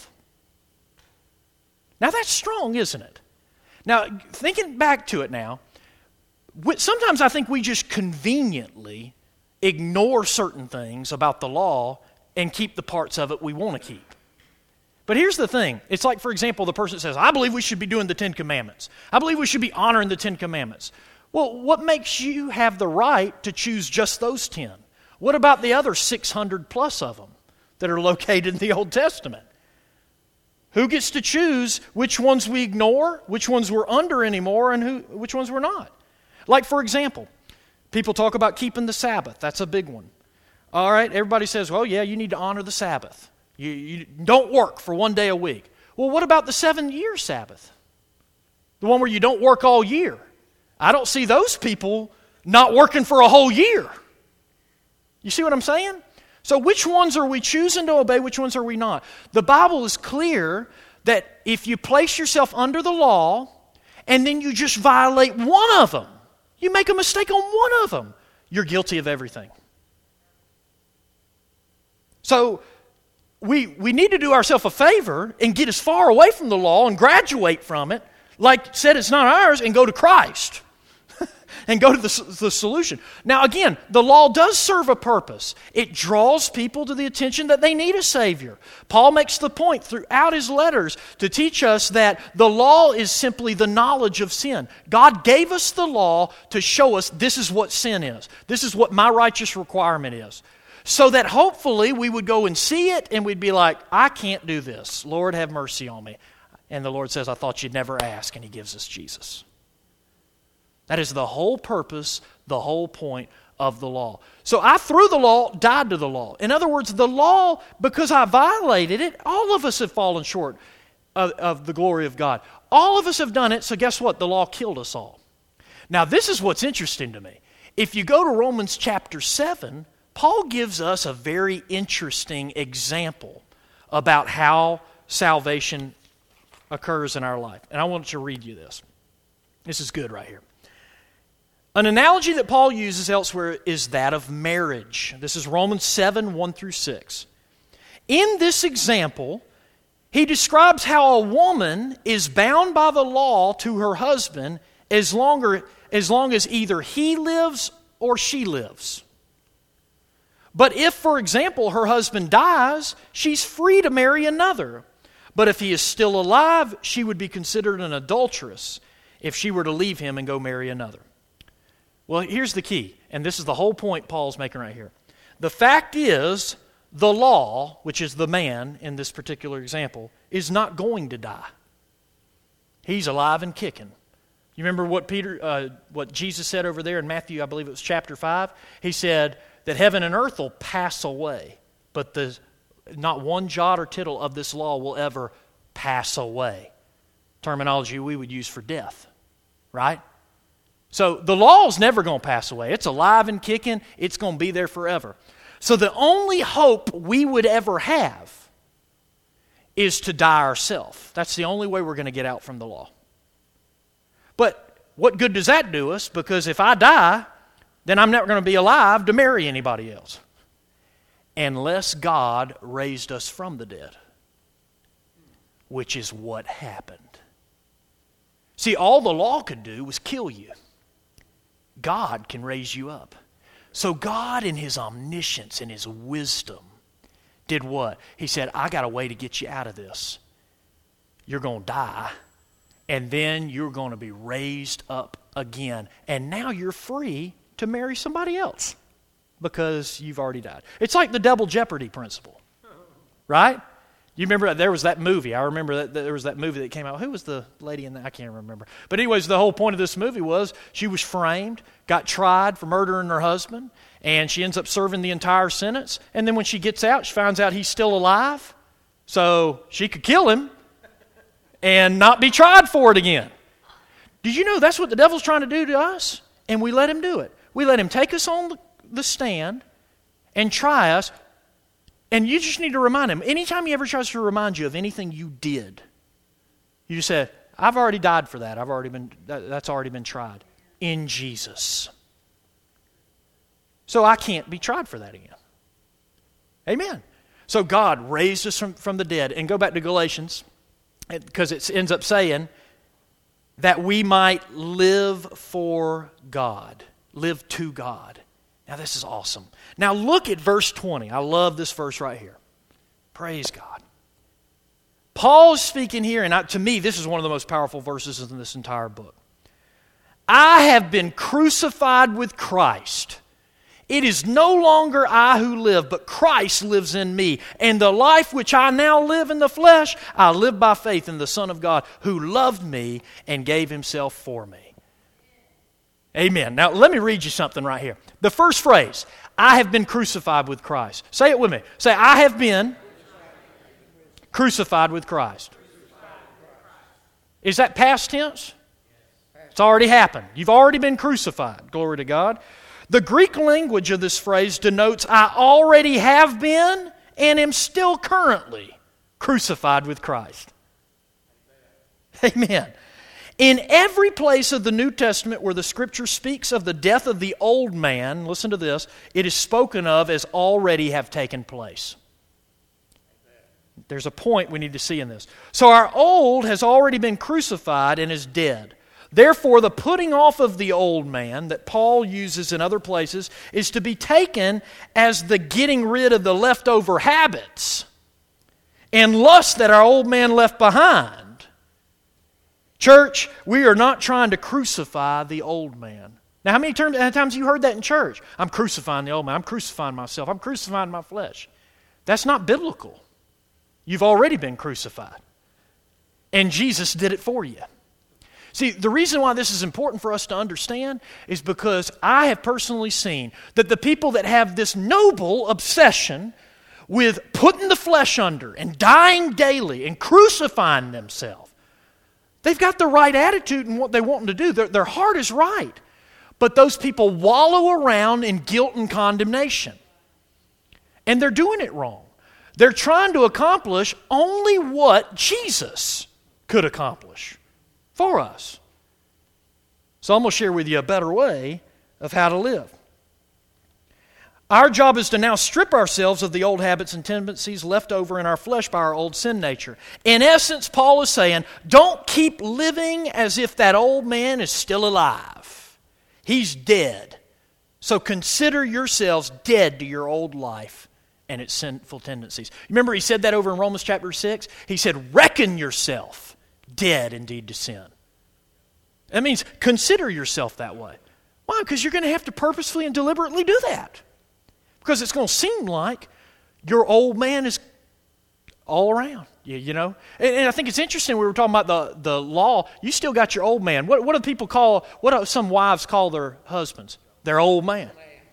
Now that's strong, isn't it? Now, thinking back to it now, sometimes I think we just conveniently ignore certain things about the law and keep the parts of it we want to keep. But here's the thing. It's like, for example, the person says, I believe we should be doing the Ten Commandments. I believe we should be honoring the Ten Commandments. Well, what makes you have the right to choose just those ten? What about the other six hundred plus of them that are located in the Old Testament? Who gets to choose which ones we ignore, which ones we're under anymore, and who, which ones we're not? Like, for example, people talk about keeping the Sabbath. That's a big one. All right, everybody says, well, yeah, you need to honor the Sabbath. You, you don't work for one day a week. Well, what about the seven-year Sabbath? The one where you don't work all year. I don't see those people not working for a whole year. You see what I'm saying? So which ones are we choosing to obey? Which ones are we not? The Bible is clear that if you place yourself under the law and then you just violate one of them, you make a mistake on one of them, you're guilty of everything. So we, we need to do ourselves a favor and get as far away from the law and graduate from it, like said it's not ours, and go to Christ. And go to the, the solution. Now again, the law does serve a purpose. It draws people to the attention that they need a Savior. Paul makes the point throughout his letters to teach us that the law is simply the knowledge of sin. God gave us the law to show us this is what sin is. This is what my righteous requirement is. So that hopefully we would go and see it and we'd be like, I can't do this. Lord, have mercy on me. And the Lord says, I thought you'd never ask, and He gives us Jesus. That is the whole purpose, the whole point of the law. So I, through the law, died to the law. In other words, the law, because I violated it, all of us have fallen short of, of the glory of God. All of us have done it, so guess what? The law killed us all. Now, this is what's interesting to me. If you go to Romans chapter seven, Paul gives us a very interesting example about how salvation occurs in our life. And I want to read you this. This is good right here. An analogy that Paul uses elsewhere is that of marriage. This is Romans seven, one through six. In this example, he describes how a woman is bound by the law to her husband as long, as long as either he lives or she lives. But if, for example, her husband dies, she's free to marry another. But if he is still alive, she would be considered an adulteress if she were to leave him and go marry another. Well, here's the key, and this is the whole point Paul's making right here. The fact is, the law, which is the man in this particular example, is not going to die. He's alive and kicking. You remember what Peter, uh, what Jesus said over there in Matthew, I believe it was chapter five? He said that heaven and earth will pass away, but the, not one jot or tittle of this law will ever pass away. Terminology we would use for death, right? So the law is never going to pass away. It's alive and kicking. It's going to be there forever. So the only hope we would ever have is to die ourselves. That's the only way we're going to get out from the law. But what good does that do us? Because if I die, then I'm never going to be alive to marry anybody else. Unless God raised us from the dead, which is what happened. See, all the law could do was kill you. God can raise you up. So God in His omniscience and His wisdom did what? He said, I got a way to get you out of this. You're going to die, and then you're going to be raised up again. And now you're free to marry somebody else because you've already died. It's like the double jeopardy principle, right? You remember there was that movie. I remember that there was that movie that came out. Who was the lady in that? I can't remember. But anyways, the whole point of this movie was she was framed, got tried for murdering her husband, and she ends up serving the entire sentence. And then when she gets out, she finds out he's still alive. So she could kill him, and not be tried for it again. Did you know that's what the devil's trying to do to us? And we let him do it. We let him take us on the, the stand and try us. And you just need to remind him. Anytime he ever tries to remind you of anything you did, you just say, I've already died for that. I've already been, that, that's already been tried in Jesus. So I can't be tried for that again. Amen. So God raised us from, from the dead. And go back to Galatians, because it ends up saying that we might live for God. Live to God. Now this is awesome. Now look at verse twenty. I love this verse right here. Praise God. Paul's speaking here, and I, to me this is one of the most powerful verses in this entire book. I have been crucified with Christ. It is no longer I who live, but Christ lives in me. And the life which I now live in the flesh, I live by faith in the Son of God who loved me and gave himself for me. Amen. Now let me read you something right here. The first phrase, I have been crucified with Christ. Say it with me. Say, I have been crucified with Christ. Is that past tense? It's already happened. You've already been crucified. Glory to God. The Greek language of this phrase denotes I already have been and am still currently crucified with Christ. Amen. In every place of the New Testament where the Scripture speaks of the death of the old man, listen to this, it is spoken of as already have taken place. There's a point we need to see in this. So our old has already been crucified and is dead. Therefore, the putting off of the old man that Paul uses in other places is to be taken as the getting rid of the leftover habits and lusts that our old man left behind. Church, we are not trying to crucify the old man. Now, how many terms, how many times have you heard that in church? I'm crucifying the old man. I'm crucifying myself. I'm crucifying my flesh. That's not biblical. You've already been crucified. And Jesus did it for you. See, the reason why this is important for us to understand is because I have personally seen that the people that have this noble obsession with putting the flesh under and dying daily and crucifying themselves, they've got the right attitude in what they want to do. Their, their heart is right. But those people wallow around in guilt and condemnation. And they're doing it wrong. They're trying to accomplish only what Jesus could accomplish for us. So I'm going to share with you a better way of how to live. Our job is to now strip ourselves of the old habits and tendencies left over in our flesh by our old sin nature. In essence, Paul is saying, don't keep living as if that old man is still alive. He's dead. So consider yourselves dead to your old life and its sinful tendencies. Remember he said that over in Romans chapter six? He said, reckon yourself dead indeed to sin. That means consider yourself that way. Why? Because you're going to have to purposefully and deliberately do that. Because it's going to seem like your old man is all around. You, you know? And, and I think it's interesting, we were talking about the, the law. You still got your old man. What, what do people call, what do some wives call their husbands? Their old man.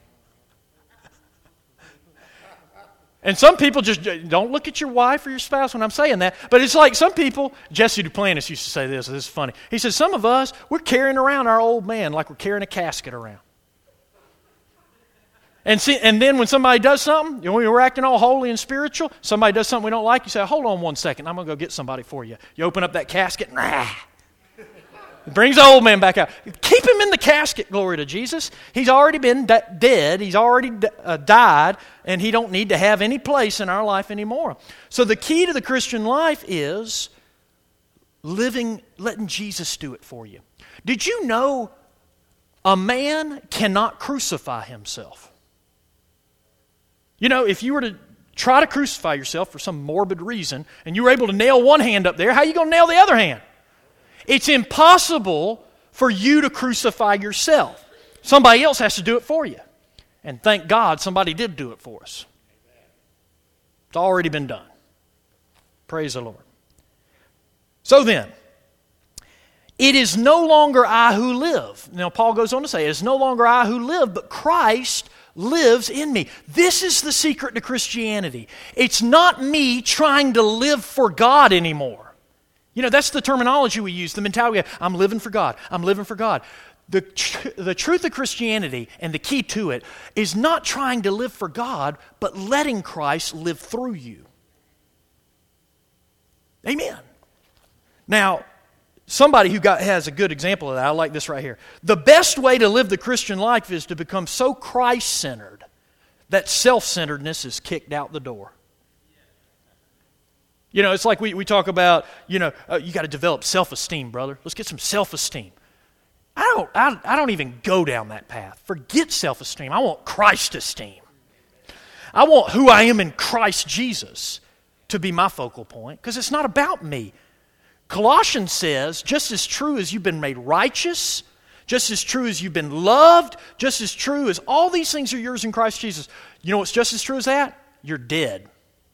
And some people just, don't look at your wife or your spouse when I'm saying that, but it's like some people, Jesse Duplantis used to say this, this is funny. He says, some of us, we're carrying around our old man like we're carrying a casket around. And see, and then when somebody does something, you know, we're acting all holy and spiritual, somebody does something we don't like, you say, hold on one second, I'm going to go get somebody for you. You open up that casket, nah. It brings the old man back out. Keep him in the casket, glory to Jesus. He's already been de- dead. He's already d- uh, died, and he don't need to have any place in our life anymore. So the key to the Christian life is living, letting Jesus do it for you. Did you know a man cannot crucify himself? You know, if you were to try to crucify yourself for some morbid reason, and you were able to nail one hand up there, how are you going to nail the other hand? It's impossible for you to crucify yourself. Somebody else has to do it for you. And thank God somebody did do it for us. It's already been done. Praise the Lord. So then, it is no longer I who live. Now Paul goes on to say, it is no longer I who live, but Christ lives in me. This is the secret to Christianity. It's not me trying to live for God anymore. You know, that's the terminology we use, the mentality we have. I'm living for God. I'm living for God. The, tr- the truth of Christianity and the key to it is not trying to live for God, but letting Christ live through you. Amen. Now, somebody who got, has a good example of that, I like this right here. The best way to live the Christian life is to become so Christ-centered that self-centeredness is kicked out the door. You know, it's like we, we talk about, you know, uh, you got to develop self-esteem, brother. Let's get some self-esteem. I don't, I, I don't even go down that path. Forget self-esteem. I want Christ-esteem. I want who I am in Christ Jesus to be my focal point, because it's not about me. Colossians says, just as true as you've been made righteous, just as true as you've been loved, just as true as all these things are yours in Christ Jesus. You know what's just as true as that? You're dead.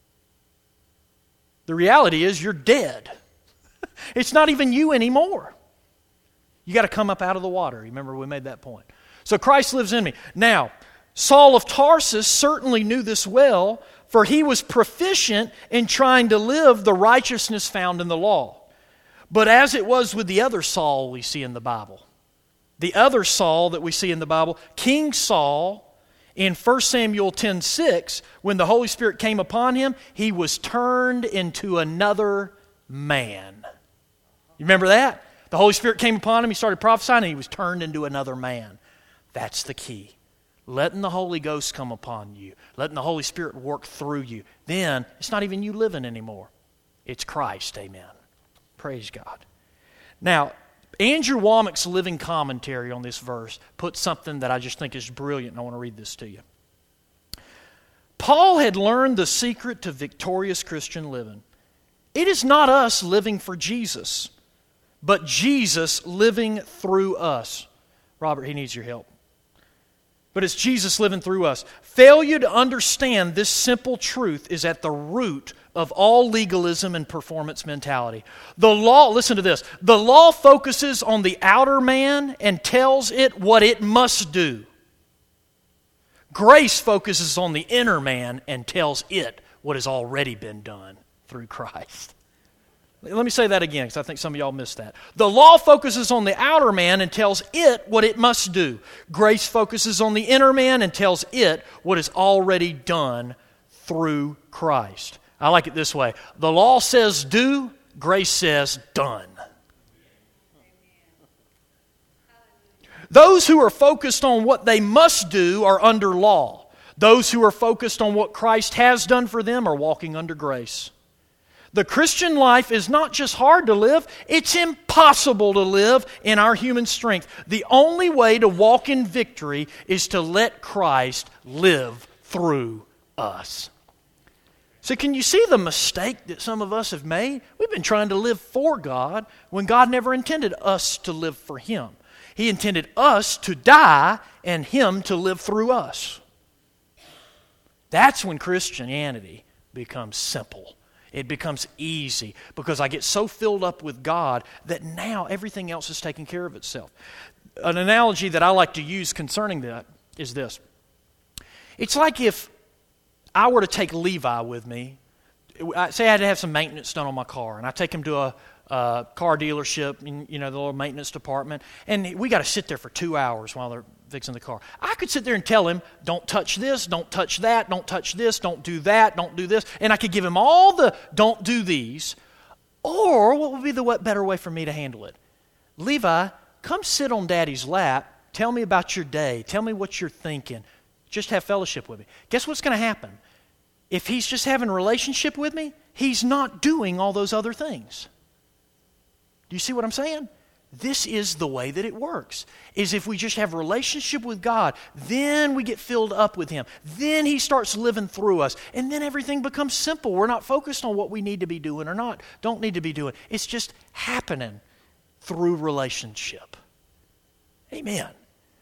The reality is you're dead. It's not even you anymore. You got to come up out of the water. Remember we made that point. So Christ lives in me. Now, Saul of Tarsus certainly knew this well, for he was proficient in trying to live the righteousness found in the law. But as it was with the other Saul we see in the Bible, the other Saul that we see in the Bible, King Saul, in First Samuel ten six, when the Holy Spirit came upon him, he was turned into another man. You remember that? The Holy Spirit came upon him, he started prophesying, and he was turned into another man. That's the key. Letting the Holy Ghost come upon you. Letting the Holy Spirit work through you. Then, it's not even you living anymore. It's Christ, amen. Praise God. Now, Andrew Womack's living commentary on this verse puts something that I just think is brilliant, and I want to read this to you. Paul had learned the secret to victorious Christian living. It is not us living for Jesus, but Jesus living through us. Robert, he needs your help. But it's Jesus living through us. Failure to understand this simple truth is at the root of all legalism and performance mentality. The law, listen to this, the law focuses on the outer man and tells it what it must do. Grace focuses on the inner man and tells it what has already been done through Christ. Let me say that again, because I think some of y'all missed that. The law focuses on the outer man and tells it what it must do. Grace focuses on the inner man and tells it what is already done through Christ. I like it this way. The law says do, grace says done. Those who are focused on what they must do are under law. Those who are focused on what Christ has done for them are walking under grace. The Christian life is not just hard to live, it's impossible to live in our human strength. The only way to walk in victory is to let Christ live through us. So can you see the mistake that some of us have made? We've been trying to live for God when God never intended us to live for Him. He intended us to die and Him to live through us. That's when Christianity becomes simple. It becomes easy because I get so filled up with God that now everything else is taking care of itself. An analogy that I like to use concerning that is this. It's like if I were to take Levi with me. Say I had to have some maintenance done on my car, and I take him to a, a car dealership, in, you know, the little maintenance department, and we got to sit there for two hours while they're fixing the car. I could sit there and tell him, don't touch this, don't touch that, don't touch this, don't do that, don't do this. And I could give him all the don't do these. Or what would be the better way for me to handle it? Levi, come sit on Daddy's lap. Tell me about your day. Tell me what you're thinking. Just have fellowship with me. Guess what's going to happen? If he's just having a relationship with me, he's not doing all those other things. Do you see what I'm saying? This is the way that it works, is if we just have a relationship with God, then we get filled up with Him. Then He starts living through us, and then everything becomes simple. We're not focused on what we need to be doing or not, don't need to be doing. It's just happening through relationship. Amen.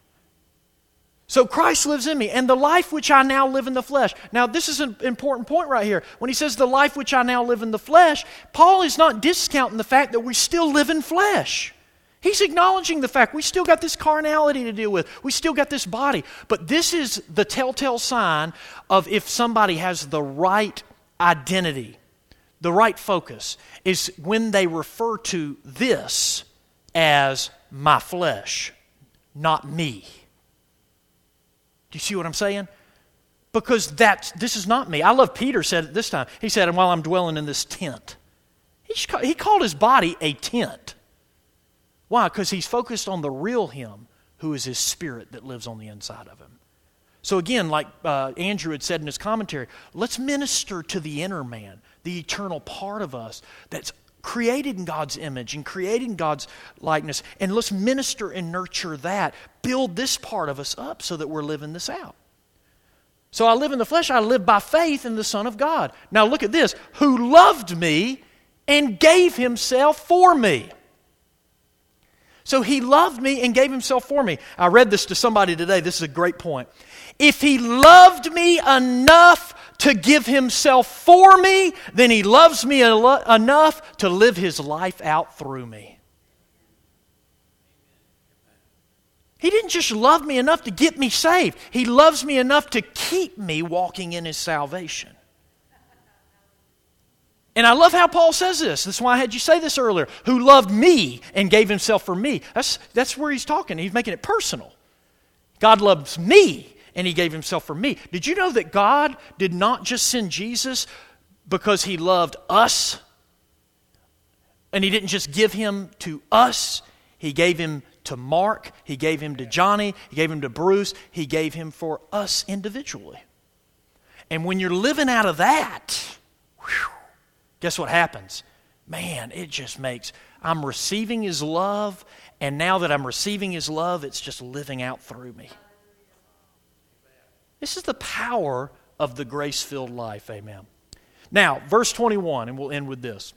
So Christ lives in me, and the life which I now live in the flesh. Now, this is an important point right here. When he says the life which I now live in the flesh, Paul is not discounting the fact that we still live in flesh. He's acknowledging the fact we still got this carnality to deal with. We still got this body. But this is the telltale sign of if somebody has the right identity. the right focus, is when they refer to this as my flesh, not me. Do you see what I'm saying? Because that's, this is not me. I love Peter said it this time. He said, and while I'm dwelling in this tent. He called his body a tent. Why? Because he's focused on the real him, who is his spirit that lives on the inside of him. So again, like uh, Andrew had said in his commentary, let's minister to the inner man, the eternal part of us that's created in God's image and created in God's likeness. And let's minister and nurture that. Build this part of us up so that we're living this out. So I live in the flesh, I live by faith in the Son of God. Now look at this, who loved me and gave himself for me. So he loved me and gave himself for me. I read this to somebody today. This is a great point. If he loved me enough to give himself for me, then he loves me enough to live his life out through me. He didn't just love me enough to get me saved. He loves me enough to keep me walking in his salvation. And I love how Paul says this. That's why I had you say this earlier. Who loved me and gave himself for me. That's, that's where he's talking. He's making it personal. God loves me and he gave himself for me. Did you know that God did not just send Jesus because he loved us? And he didn't just give him to us. He gave him to Mark. He gave him to Johnny. He gave him to Bruce. He gave him for us individually. And when you're living out of that, whew, guess what happens? Man, it just makes, I'm receiving his love, and now that I'm receiving his love, it's just living out through me. This is the power of the grace-filled life, amen. Now, verse twenty-one, and we'll end with this.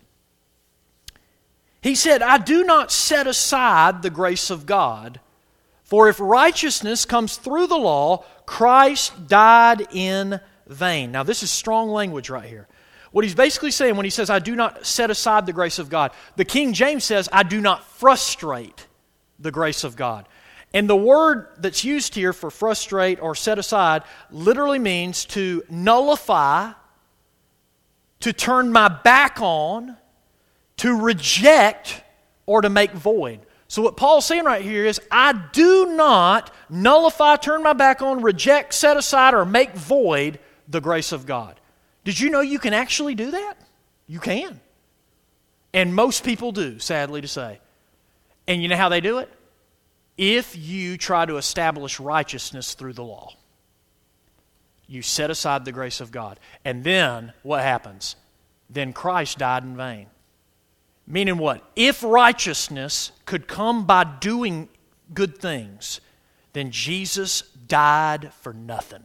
He said, I do not set aside the grace of God, for if righteousness comes through the law, Christ died in vain. Now, this is strong language right here. What he's basically saying when he says, I do not set aside the grace of God, the King James says, I do not frustrate the grace of God. And the word that's used here for frustrate or set aside literally means to nullify, to turn my back on, to reject, or to make void. So what Paul's saying right here is, I do not nullify, turn my back on, reject, set aside, or make void the grace of God. Did you know you can actually do that? You can. And most people do, sadly to say. And you know how they do it? If you try to establish righteousness through the law. You set aside the grace of God. And then, what happens? Then Christ died in vain. Meaning what? If righteousness could come by doing good things, then Jesus died for nothing.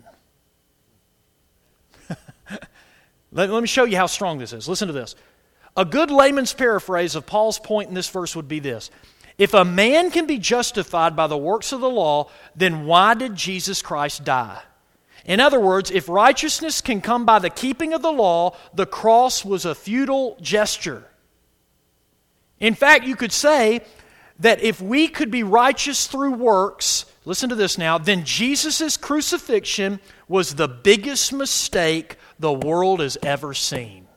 let, let me show you how strong this is. Listen to this. A good layman's paraphrase of Paul's point in this verse would be this. If a man can be justified by the works of the law, then why did Jesus Christ die? In other words, if righteousness can come by the keeping of the law, the cross was a futile gesture. In fact, you could say that if we could be righteous through works, listen to this now, then Jesus' crucifixion was the biggest mistake the world has ever seen.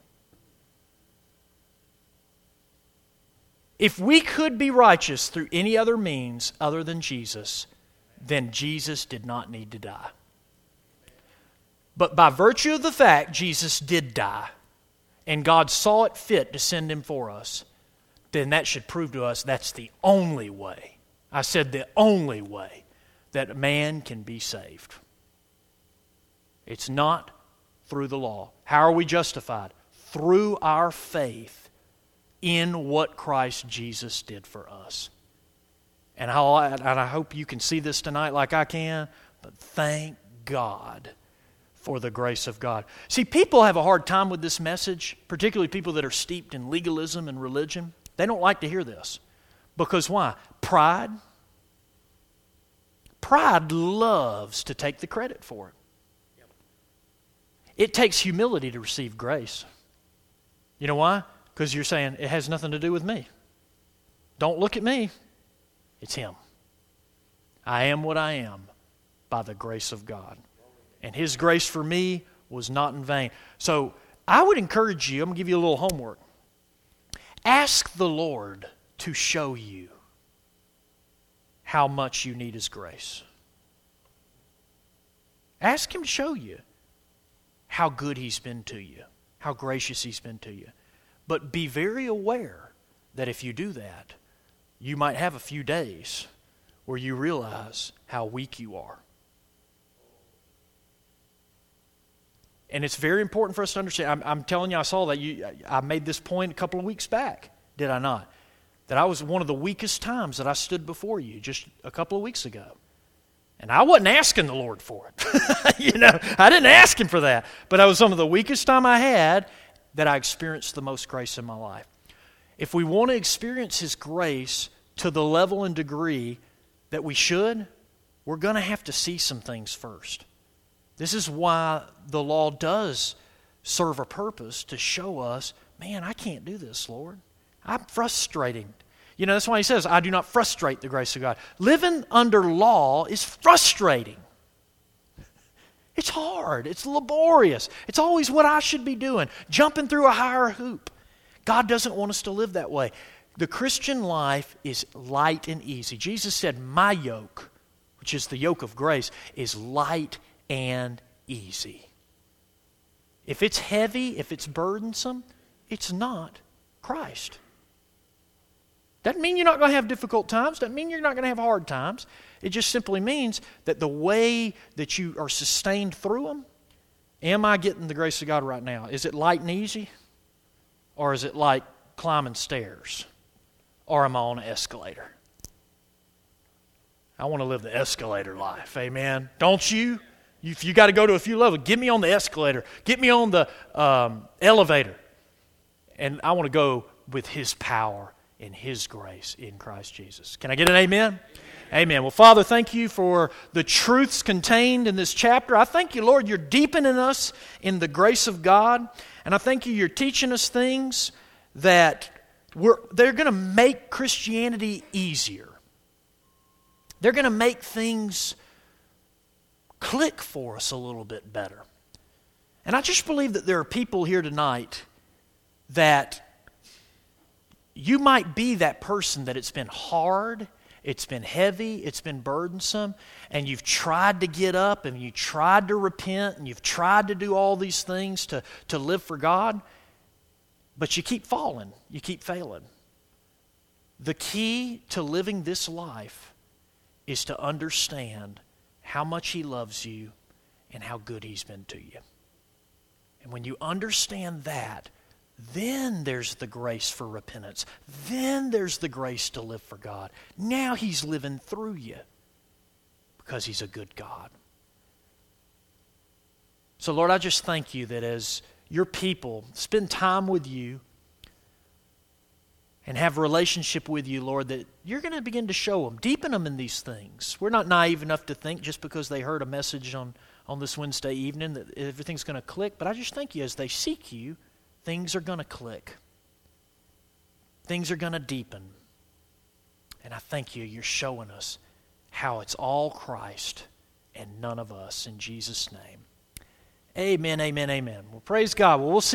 If we could be righteous through any other means other than Jesus, then Jesus did not need to die. But by virtue of the fact Jesus did die, and God saw it fit to send him for us, then that should prove to us that's the only way. I said the only way that man can be saved. It's not through the law. How are we justified? Through our faith in what Christ Jesus did for us. And I, and I hope you can see this tonight like I can, but thank God for the grace of God. See, people have a hard time with this message, particularly people that are steeped in legalism and religion. They don't like to hear this. Because why? Pride. Pride loves to take the credit for it. It takes humility to receive grace. You know why? Because you're saying, it has nothing to do with me. Don't look at me. It's Him. I am what I am by the grace of God. And His grace for me was not in vain. So I would encourage you, I'm going to give you a little homework. Ask the Lord to show you how much you need His grace. Ask Him to show you how good He's been to you, how gracious He's been to you. But be very aware that if you do that, you might have a few days where you realize how weak you are. And it's very important for us to understand. I'm, I'm telling you, I saw that. You, I made this point a couple of weeks back, did I not? That I was one of the weakest times that I stood before you just a couple of weeks ago. And I wasn't asking the Lord for it. you know, I didn't ask Him for that. But I was some of the weakest time I had that I experienced the most grace in my life. If we want to experience His grace to the level and degree that we should, we're going to have to see some things first. This is why the law does serve a purpose to show us, man, I can't do this, Lord. I'm frustrating. You know, that's why He says, I do not frustrate the grace of God. Living under law is frustrating. It's hard. It's laborious. It's always what I should be doing, jumping through a higher hoop. God doesn't want us to live that way. The Christian life is light and easy. Jesus said, my yoke, which is the yoke of grace, is light and easy. If it's heavy, if it's burdensome, it's not Christ. Doesn't mean you're not going to have difficult times. Doesn't mean you're not going to have hard times. It just simply means that the way that you are sustained through them, am I getting the grace of God right now? Is it light and easy? Or is it like climbing stairs? Or am I on an escalator? I want to live the escalator life, amen. Don't you? If you got to go to a few levels, get me on the escalator. Get me on the um, elevator. And I want to go with His power and His grace in Christ Jesus. Can I get an amen? Amen. Well, Father, thank You for the truths contained in this chapter. I thank You, Lord, You're deepening us in the grace of God. And I thank You, You're teaching us things that we're, they're going to make Christianity easier. They're going to make things click for us a little bit better. And I just believe that there are people here tonight that you might be that person that it's been hard, it's been heavy, it's been burdensome, and you've tried to get up and you tried to repent and you've tried to do all these things to, to live for God, but you keep falling, you keep failing. The key to living this life is to understand how much He loves you and how good He's been to you. And when you understand that, then there's the grace for repentance. Then there's the grace to live for God. Now He's living through you because He's a good God. So Lord, I just thank You that as Your people spend time with You and have a relationship with You, Lord, that You're going to begin to show them, deepen them in these things. We're not naive enough to think just because they heard a message on, on this Wednesday evening that everything's going to click. But I just thank You as they seek You, things are going to click. Things are going to deepen. And I thank You, You're showing us how it's all Christ and none of us. In Jesus' name. Amen, amen, amen. Well, praise God. Well, we'll see.